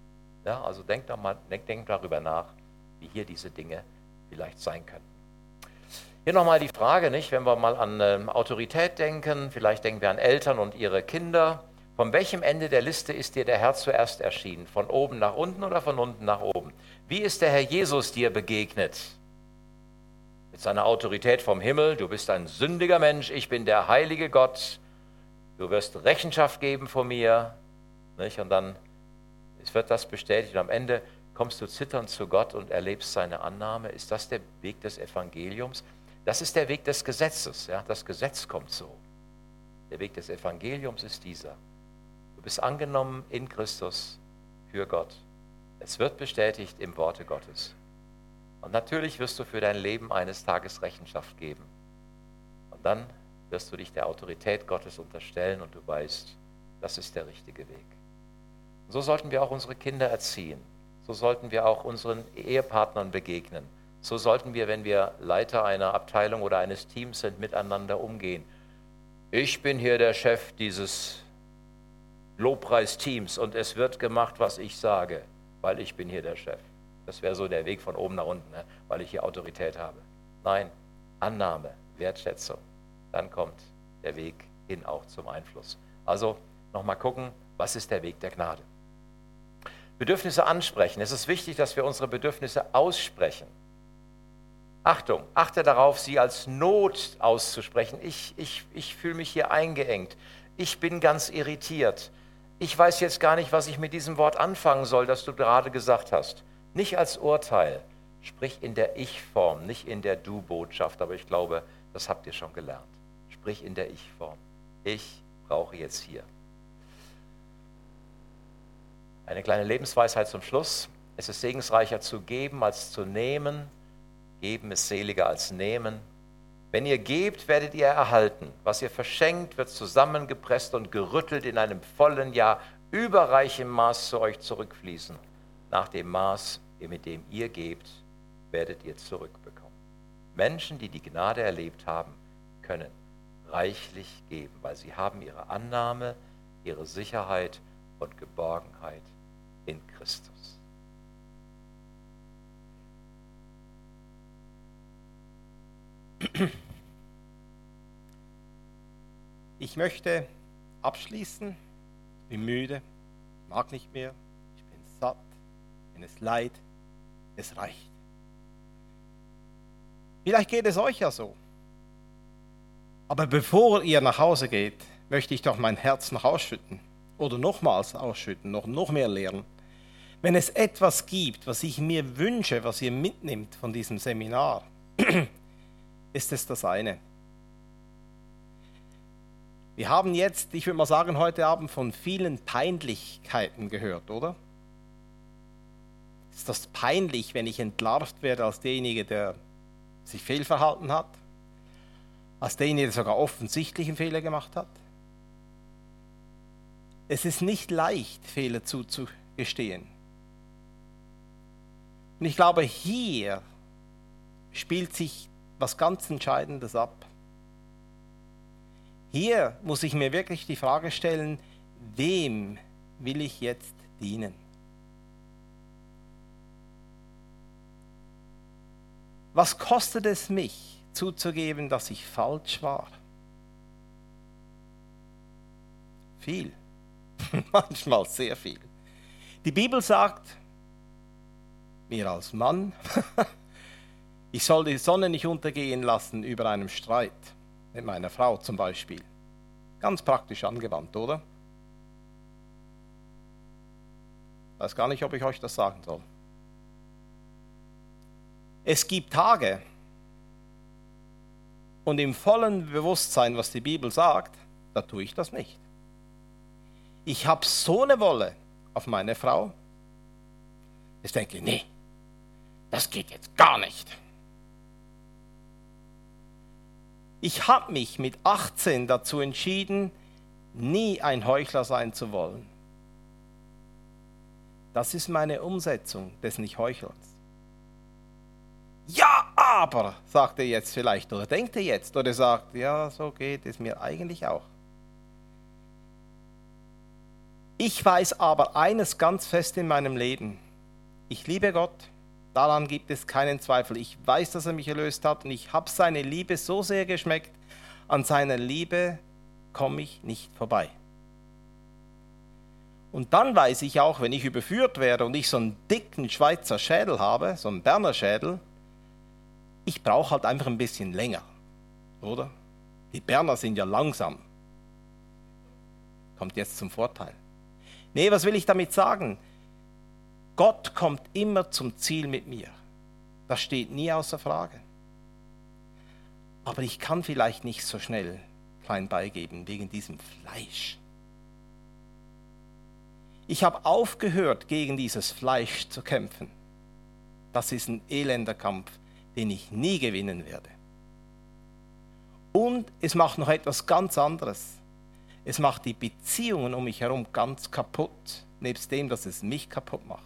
Ja, also denk, doch mal, denk, denk darüber nach, wie hier diese Dinge vielleicht sein könnten. Hier nochmal die Frage, nicht, wenn wir mal an ähm, Autorität denken, vielleicht denken wir an Eltern und ihre Kinder. Von welchem Ende der Liste ist dir der Herr zuerst erschienen? Von oben nach unten oder von unten nach oben? Wie ist der Herr Jesus dir begegnet? Mit seiner Autorität vom Himmel, du bist ein sündiger Mensch, ich bin der heilige Gott, du wirst Rechenschaft geben vor mir. Nicht? Und dann wird das bestätigt und am Ende kommst du zitternd zu Gott und erlebst seine Annahme. Ist das der Weg des Evangeliums? Das ist der Weg des Gesetzes. Ja? Das Gesetz kommt so. Der Weg des Evangeliums ist dieser. Du bist angenommen in Christus für Gott. Es wird bestätigt im Worte Gottes. Und natürlich wirst du für dein Leben eines Tages Rechenschaft geben. Und dann wirst du dich der Autorität Gottes unterstellen und du weißt, das ist der richtige Weg. Und so sollten wir auch unsere Kinder erziehen. So sollten wir auch unseren Ehepartnern begegnen. So sollten wir, wenn wir Leiter einer Abteilung oder eines Teams sind, miteinander umgehen. Ich bin hier der Chef dieses Lobpreisteams und es wird gemacht, was ich sage, weil ich bin hier der Chef. Das wäre so der Weg von oben nach unten, ne? Weil ich hier Autorität habe. Nein, Annahme, Wertschätzung. Dann kommt der Weg hin auch zum Einfluss. Also nochmal gucken, was ist der Weg der Gnade? Bedürfnisse ansprechen. Es ist wichtig, dass wir unsere Bedürfnisse aussprechen. Achtung, achte darauf, sie als Not auszusprechen. Ich, ich, ich fühle mich hier eingeengt. Ich bin ganz irritiert. Ich weiß jetzt gar nicht, was ich mit diesem Wort anfangen soll, das du gerade gesagt hast. Nicht als Urteil. Sprich in der Ich-Form, nicht in der Du-Botschaft. Aber ich glaube, das habt ihr schon gelernt. Sprich in der Ich-Form. Ich brauche jetzt hier. Eine kleine Lebensweisheit zum Schluss. Es ist segensreicher zu geben als zu nehmen. Geben ist seliger als nehmen. Wenn ihr gebt, werdet ihr erhalten. Was ihr verschenkt, wird zusammengepresst und gerüttelt in einem vollen Jahr überreichem Maß zu euch zurückfließen. Nach dem Maß, mit dem ihr gebt, werdet ihr zurückbekommen. Menschen, die die Gnade erlebt haben, können reichlich geben, weil sie haben ihre Annahme, ihre Sicherheit und Geborgenheit in Christus. Ich möchte abschließen. Ich bin müde, ich mag nicht mehr, ich bin satt, wenn es leid, es reicht. Vielleicht geht es euch ja so. Aber bevor ihr nach Hause geht, möchte ich doch mein Herz noch ausschütten. Oder nochmals ausschütten, noch, noch mehr lernen. Wenn es etwas gibt, was ich mir wünsche, was ihr mitnimmt von diesem Seminar, ist es das eine. Wir haben jetzt, ich würde mal sagen, heute Abend von vielen Peinlichkeiten gehört, oder? Ist das peinlich, wenn ich entlarvt werde als derjenige, der sich fehlverhalten hat? Als derjenige, der sogar offensichtlichen Fehler gemacht hat? Es ist nicht leicht, Fehler zuzugestehen. Und ich glaube, hier spielt sich was ganz Entscheidendes ab. Hier muss ich mir wirklich die Frage stellen, wem will ich jetzt dienen? Was kostet es mich, zuzugeben, dass ich falsch war? Viel. Manchmal sehr viel. Die Bibel sagt, mir als Mann, ich soll die Sonne nicht untergehen lassen über einem Streit mit meiner Frau zum Beispiel. Ganz praktisch angewandt, oder? Ich weiß gar nicht, ob ich euch das sagen soll. Es gibt Tage, und im vollen Bewusstsein, was die Bibel sagt, da tue ich das nicht. Ich habe so eine Wolle auf meine Frau, ich denke, nee, das geht jetzt gar nicht. Ich habe mich mit achtzehn dazu entschieden, nie ein Heuchler sein zu wollen. Das ist meine Umsetzung des Nicht-Heuchelns. Ja, aber, sagt er jetzt vielleicht, oder denkt er jetzt, oder sagt, ja, so geht es mir eigentlich auch. Ich weiß aber eines ganz fest in meinem Leben. Ich liebe Gott, daran gibt es keinen Zweifel. Ich weiß, dass er mich erlöst hat und ich habe seine Liebe so sehr geschmeckt, an seiner Liebe komme ich nicht vorbei. Und dann weiß ich auch, wenn ich überführt werde und ich so einen dicken Schweizer Schädel habe, so einen Berner Schädel, ich brauche halt einfach ein bisschen länger, oder? Die Berner sind ja langsam. Kommt jetzt zum Vorteil. Nee, was will ich damit sagen? Gott kommt immer zum Ziel mit mir. Das steht nie außer Frage. Aber ich kann vielleicht nicht so schnell klein beigeben wegen diesem Fleisch. Ich habe aufgehört, gegen dieses Fleisch zu kämpfen. Das ist ein elender Kampf, den ich nie gewinnen werde. Und es macht noch etwas ganz anderes. Es macht die Beziehungen um mich herum ganz kaputt, nebst dem, dass es mich kaputt macht.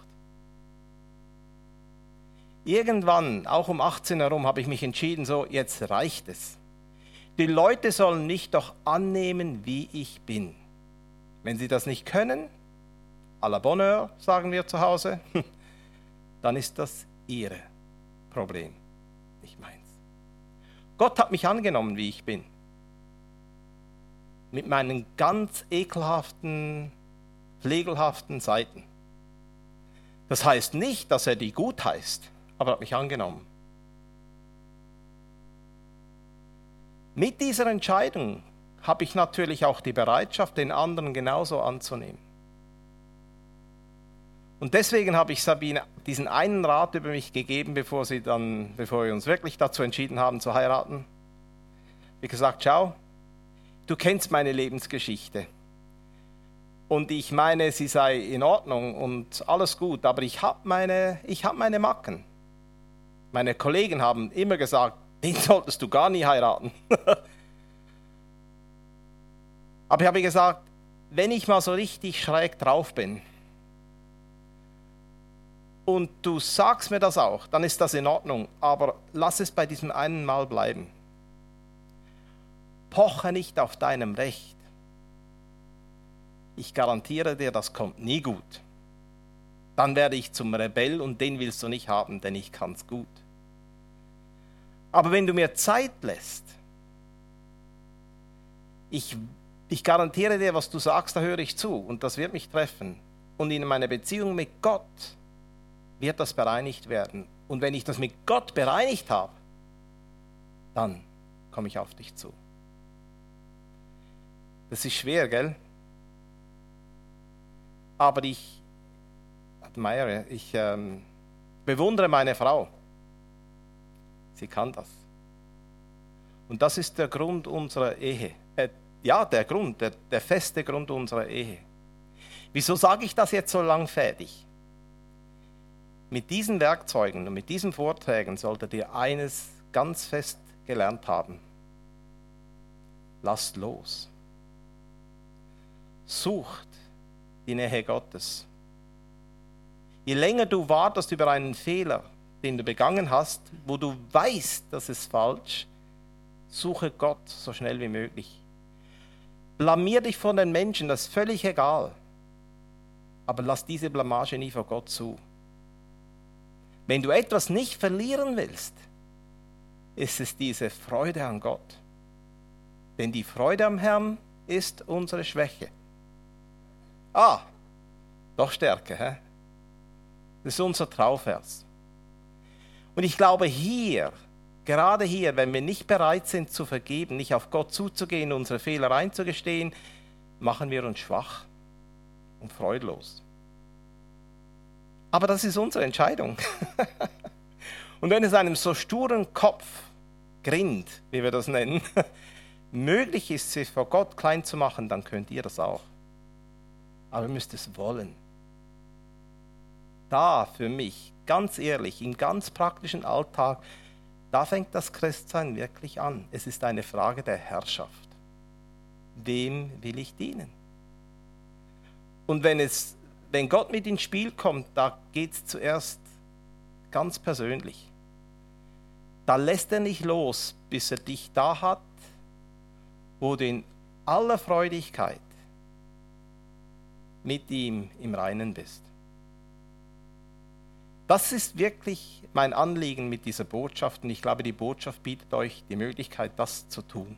Irgendwann, auch um achtzehn herum, habe ich mich entschieden, so, jetzt reicht es. Die Leute sollen mich doch annehmen, wie ich bin. Wenn sie das nicht können, à la bonne heure, sagen wir zu Hause, dann ist das ihre Problem, nicht meins. Gott hat mich angenommen, wie ich bin. Mit meinen ganz ekelhaften, flegelhaften Seiten. Das heißt nicht, dass er die gut heißt, aber er hat mich angenommen. Mit dieser Entscheidung habe ich natürlich auch die Bereitschaft, den anderen genauso anzunehmen. Und deswegen habe ich Sabine diesen einen Rat über mich gegeben, bevor, sie dann, bevor wir uns wirklich dazu entschieden haben zu heiraten. Wie gesagt, schau, du kennst meine Lebensgeschichte. Und ich meine, sie sei in Ordnung und alles gut, aber ich habe meine, ich hab meine Macken. Meine Kollegen haben immer gesagt, den solltest du gar nie heiraten. Aber ich habe gesagt, wenn ich mal so richtig schräg drauf bin und du sagst mir das auch, dann ist das in Ordnung, aber lass es bei diesem einen Mal bleiben. Poche nicht auf deinem Recht. Ich garantiere dir, das kommt nie gut. Dann werde ich zum Rebell und den willst du nicht haben, denn ich kann's gut. Aber wenn du mir Zeit lässt, ich, ich garantiere dir, was du sagst, da höre ich zu und das wird mich treffen. Und in meiner Beziehung mit Gott wird das bereinigt werden. Und wenn ich das mit Gott bereinigt habe, dann komme ich auf dich zu. Das ist schwer, gell? Aber ich admire, ich ähm, bewundere meine Frau. Sie kann das. Und das ist der Grund unserer Ehe. Äh, ja, der Grund, der, der feste Grund unserer Ehe. Wieso sage ich das jetzt so langfädig? Mit diesen Werkzeugen und mit diesen Vorträgen solltet ihr eines ganz fest gelernt haben. Lasst los. Sucht die Nähe Gottes. Je länger du wartest über einen Fehler, den du begangen hast, wo du weißt, das ist falsch, suche Gott so schnell wie möglich. Blamier dich vor den Menschen, das ist völlig egal. Aber lass diese Blamage nie vor Gott zu. Wenn du etwas nicht verlieren willst, ist es diese Freude an Gott. Denn die Freude am Herrn ist unsere Schwäche. Ah, doch Stärke, hä? Das ist unser Trauvers. Und ich glaube hier, gerade hier, wenn wir nicht bereit sind zu vergeben, nicht auf Gott zuzugehen, unsere Fehler einzugestehen, machen wir uns schwach und freudlos. Aber das ist unsere Entscheidung. Und wenn es einem so sturen Kopf, Grind, wie wir das nennen, möglich ist, sich vor Gott klein zu machen, dann könnt ihr das auch. Aber ihr müsst es wollen. Da für mich, ganz ehrlich, im ganz praktischen Alltag, da fängt das Christsein wirklich an. Es ist eine Frage der Herrschaft. Wem will ich dienen? Und wenn, es, wenn Gott mit ins Spiel kommt, da geht es zuerst ganz persönlich. Da lässt er nicht los, bis er dich da hat, wo du in aller Freudigkeit mit ihm im Reinen bist. Das ist wirklich mein Anliegen mit dieser Botschaft und ich glaube, die Botschaft bietet euch die Möglichkeit, das zu tun.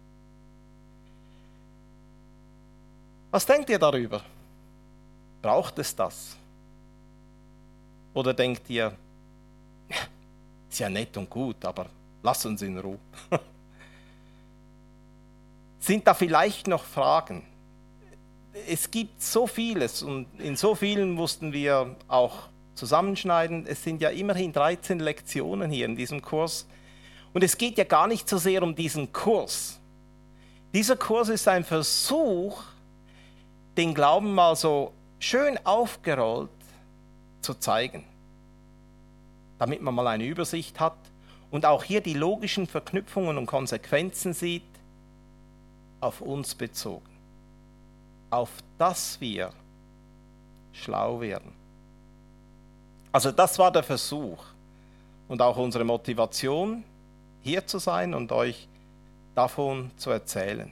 Was denkt ihr darüber? Braucht es das? Oder denkt ihr, ist ja nett und gut, aber lass uns in Ruhe. Sind da vielleicht noch Fragen? Es gibt so vieles und in so vielen mussten wir auch zusammenschneiden. Es sind ja immerhin dreizehn Lektionen hier in diesem Kurs. Und es geht ja gar nicht so sehr um diesen Kurs. Dieser Kurs ist ein Versuch, den Glauben mal so schön aufgerollt zu zeigen, damit man mal eine Übersicht hat und auch hier die logischen Verknüpfungen und Konsequenzen sieht, auf uns bezogen, auf dass wir schlau werden. Also das war der Versuch und auch unsere Motivation, hier zu sein und euch davon zu erzählen.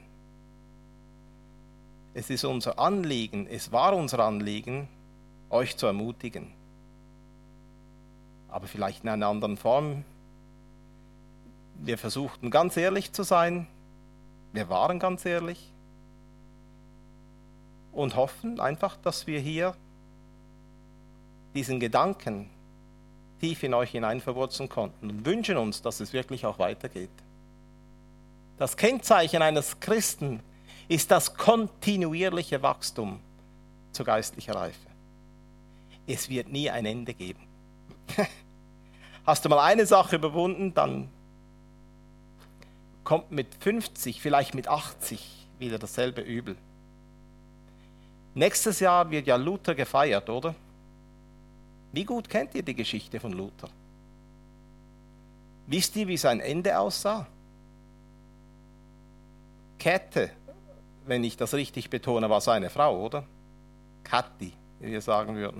Es ist unser Anliegen, es war unser Anliegen, euch zu ermutigen. Aber vielleicht in einer anderen Form. Wir versuchten ganz ehrlich zu sein, wir waren ganz ehrlich und hoffen einfach, dass wir hier diesen Gedanken tief in euch hinein verwurzeln konnten und wünschen uns, dass es wirklich auch weitergeht. Das Kennzeichen eines Christen ist das kontinuierliche Wachstum zur geistlichen Reife. Es wird nie ein Ende geben. Hast du mal eine Sache überwunden, dann kommt mit fünfzig, vielleicht mit achtzig wieder dasselbe Übel. Nächstes Jahr wird ja Luther gefeiert, oder? Wie gut kennt ihr die Geschichte von Luther? Wisst ihr, wie sein Ende aussah? Käthe, wenn ich das richtig betone, war seine Frau, oder? Kathi, wie wir sagen würden.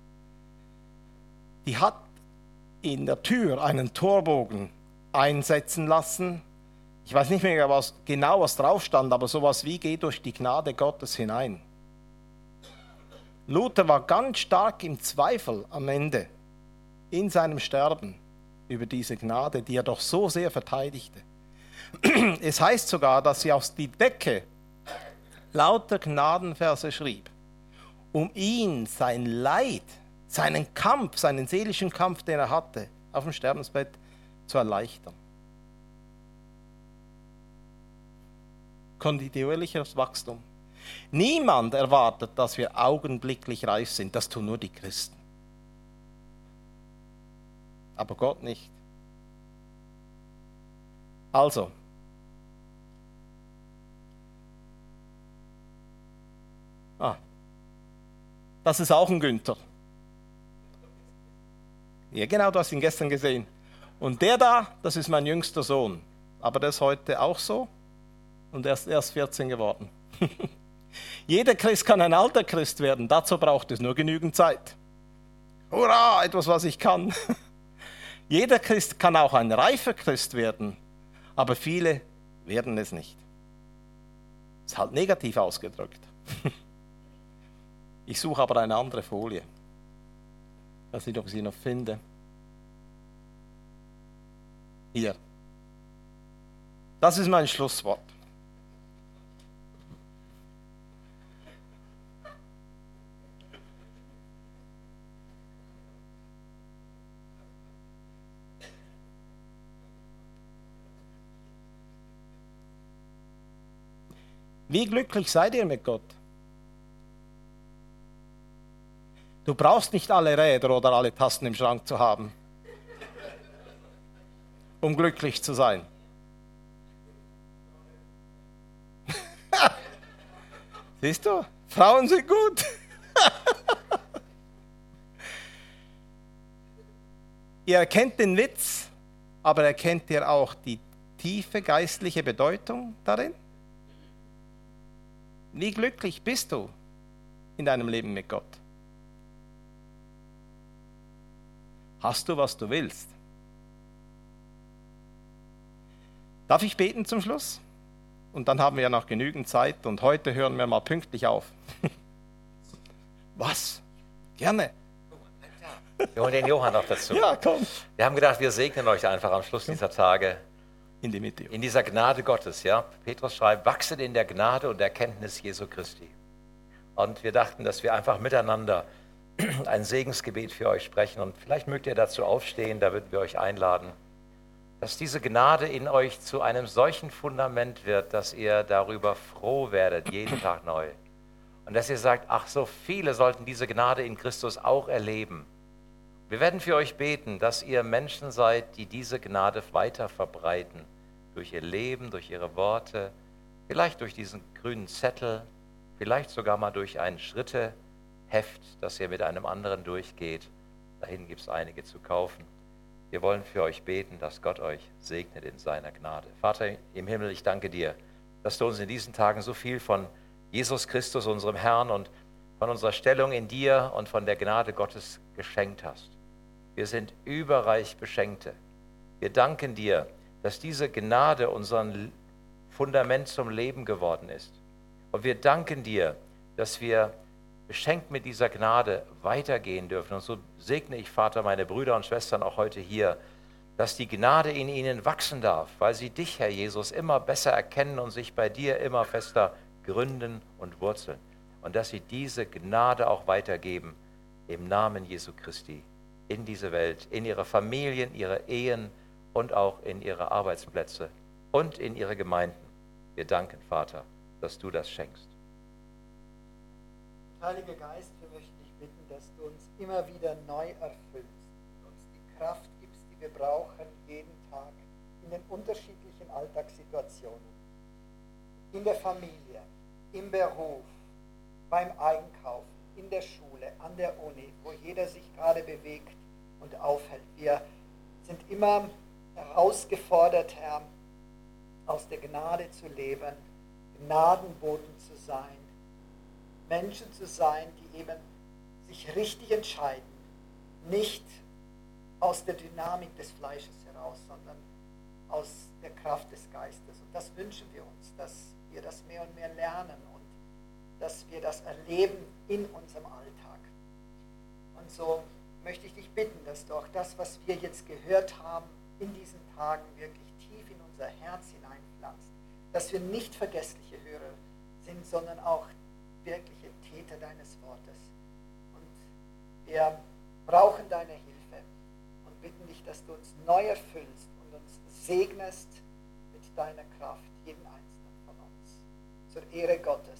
Die hat in der Tür einen Torbogen einsetzen lassen. Ich weiß nicht mehr was, genau, was drauf stand, aber sowas wie: Geh durch die Gnade Gottes hinein. Luther war ganz stark im Zweifel am Ende, in seinem Sterben, über diese Gnade, die er doch so sehr verteidigte. Es heißt sogar, dass er aus die Decke lauter Gnadenverse schrieb, um ihn, sein Leid, seinen Kampf, seinen seelischen Kampf, den er hatte, auf dem Sterbensbett zu erleichtern. Kontinuierliches Wachstum. Niemand erwartet, dass wir augenblicklich reif sind. Das tun nur die Christen. Aber Gott nicht. Also, ah, das ist auch ein Günther. Ja genau, du hast ihn gestern gesehen. Und der da, das ist mein jüngster Sohn. Aber der ist heute auch so und er ist erst vierzehn geworden. Jeder Christ kann ein alter Christ werden, dazu braucht es nur genügend Zeit. Hurra, etwas, was ich kann. Jeder Christ kann auch ein reifer Christ werden, aber viele werden es nicht. Ist halt negativ ausgedrückt. Ich suche aber eine andere Folie. Ich weiß nicht, ob ich sie noch finde. Hier. Das ist mein Schlusswort. Wie glücklich seid ihr mit Gott? Du brauchst nicht alle Räder oder alle Tasten im Schrank zu haben, um glücklich zu sein. Siehst du, Frauen sind gut. Ihr erkennt den Witz, aber erkennt ihr auch die tiefe geistliche Bedeutung darin? Wie glücklich bist du in deinem Leben mit Gott? Hast du, was du willst? Darf ich beten zum Schluss? Und dann haben wir ja noch genügend Zeit und heute hören wir mal pünktlich auf. Was? Gerne. Wir holen den Johann noch dazu. Ja, komm. Wir haben gedacht, wir segnen euch einfach am Schluss dieser Tage In die Mitte. in dieser Gnade Gottes. Ja? Petrus schreibt, wachset in der Gnade und Erkenntnis Jesu Christi. Und wir dachten, dass wir einfach miteinander ein Segensgebet für euch sprechen. Und vielleicht mögt ihr dazu aufstehen, da würden wir euch einladen, dass diese Gnade in euch zu einem solchen Fundament wird, dass ihr darüber froh werdet, jeden Tag neu. Und dass ihr sagt, ach, so viele sollten diese Gnade in Christus auch erleben. Wir werden für euch beten, dass ihr Menschen seid, die diese Gnade weiter verbreiten. Durch ihr Leben, durch ihre Worte, vielleicht durch diesen grünen Zettel, vielleicht sogar mal durch ein Schritteheft, das ihr mit einem anderen durchgeht. Dahin gibt es einige zu kaufen. Wir wollen für euch beten, dass Gott euch segnet in seiner Gnade. Vater im Himmel, ich danke dir, dass du uns in diesen Tagen so viel von Jesus Christus, unserem Herrn, und von unserer Stellung in dir und von der Gnade Gottes geschenkt hast. Wir sind überreich Beschenkte. Wir danken dir, dass diese Gnade unser Fundament zum Leben geworden ist. Und wir danken dir, dass wir beschenkt mit dieser Gnade weitergehen dürfen. Und so segne ich, Vater, meine Brüder und Schwestern auch heute hier, dass die Gnade in ihnen wachsen darf, weil sie dich, Herr Jesus, immer besser erkennen und sich bei dir immer fester gründen und wurzeln. Und dass sie diese Gnade auch weitergeben im Namen Jesu Christi in diese Welt, in ihre Familien, ihre Ehen und auch in ihre Arbeitsplätze und in ihre Gemeinden. Wir danken, Vater, dass du das schenkst. Heiliger Geist, wir möchten dich bitten, dass du uns immer wieder neu erfüllst und uns die Kraft gibst, die wir brauchen, jeden Tag in den unterschiedlichen Alltagssituationen, in der Familie, im Beruf, beim Einkaufen, in der Schule, an der Uni, wo jeder sich gerade bewegt und aufhält. Wir sind immer herausgefordert, Herr, aus der Gnade zu leben, Gnadenboten zu sein, Menschen zu sein, die eben sich richtig entscheiden, nicht aus der Dynamik des Fleisches heraus, sondern aus der Kraft des Geistes. Und das wünschen wir uns, dass wir das mehr und mehr lernen und dass wir das erleben in unserem Alltag. Und so möchte ich dich bitten, dass du auch das, was wir jetzt gehört haben, in diesen Tagen wirklich tief in unser Herz hineinpflanzt, dass wir nicht vergessliche Hörer sind, sondern auch wirkliche Täter deines Wortes. Und wir brauchen deine Hilfe und bitten dich, dass du uns neu erfüllst und uns segnest mit deiner Kraft, jeden Einzelnen von uns. Zur Ehre Gottes.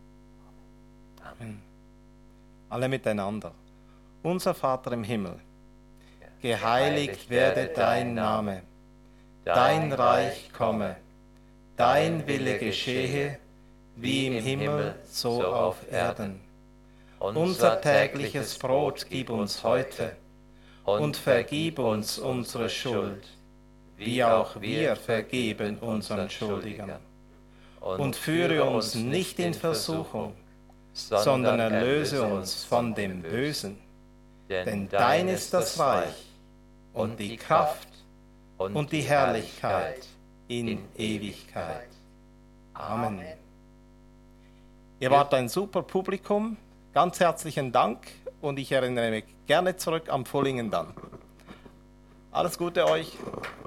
Amen. Amen. Alle miteinander. Unser Vater im Himmel, geheiligt werde dein Name, dein Reich komme, dein Wille geschehe, wie im Himmel, so auf Erden. Unser tägliches Brot gib uns heute und vergib uns unsere Schuld, wie auch wir vergeben unseren Schuldigern. Und führe uns nicht in Versuchung, sondern erlöse uns von dem Bösen. Denn dein ist das Reich und die Kraft und die Herrlichkeit in Ewigkeit. Amen. Ihr wart ein super Publikum. Ganz herzlichen Dank und ich erinnere mich gerne zurück am Fullingen dann. Alles Gute euch.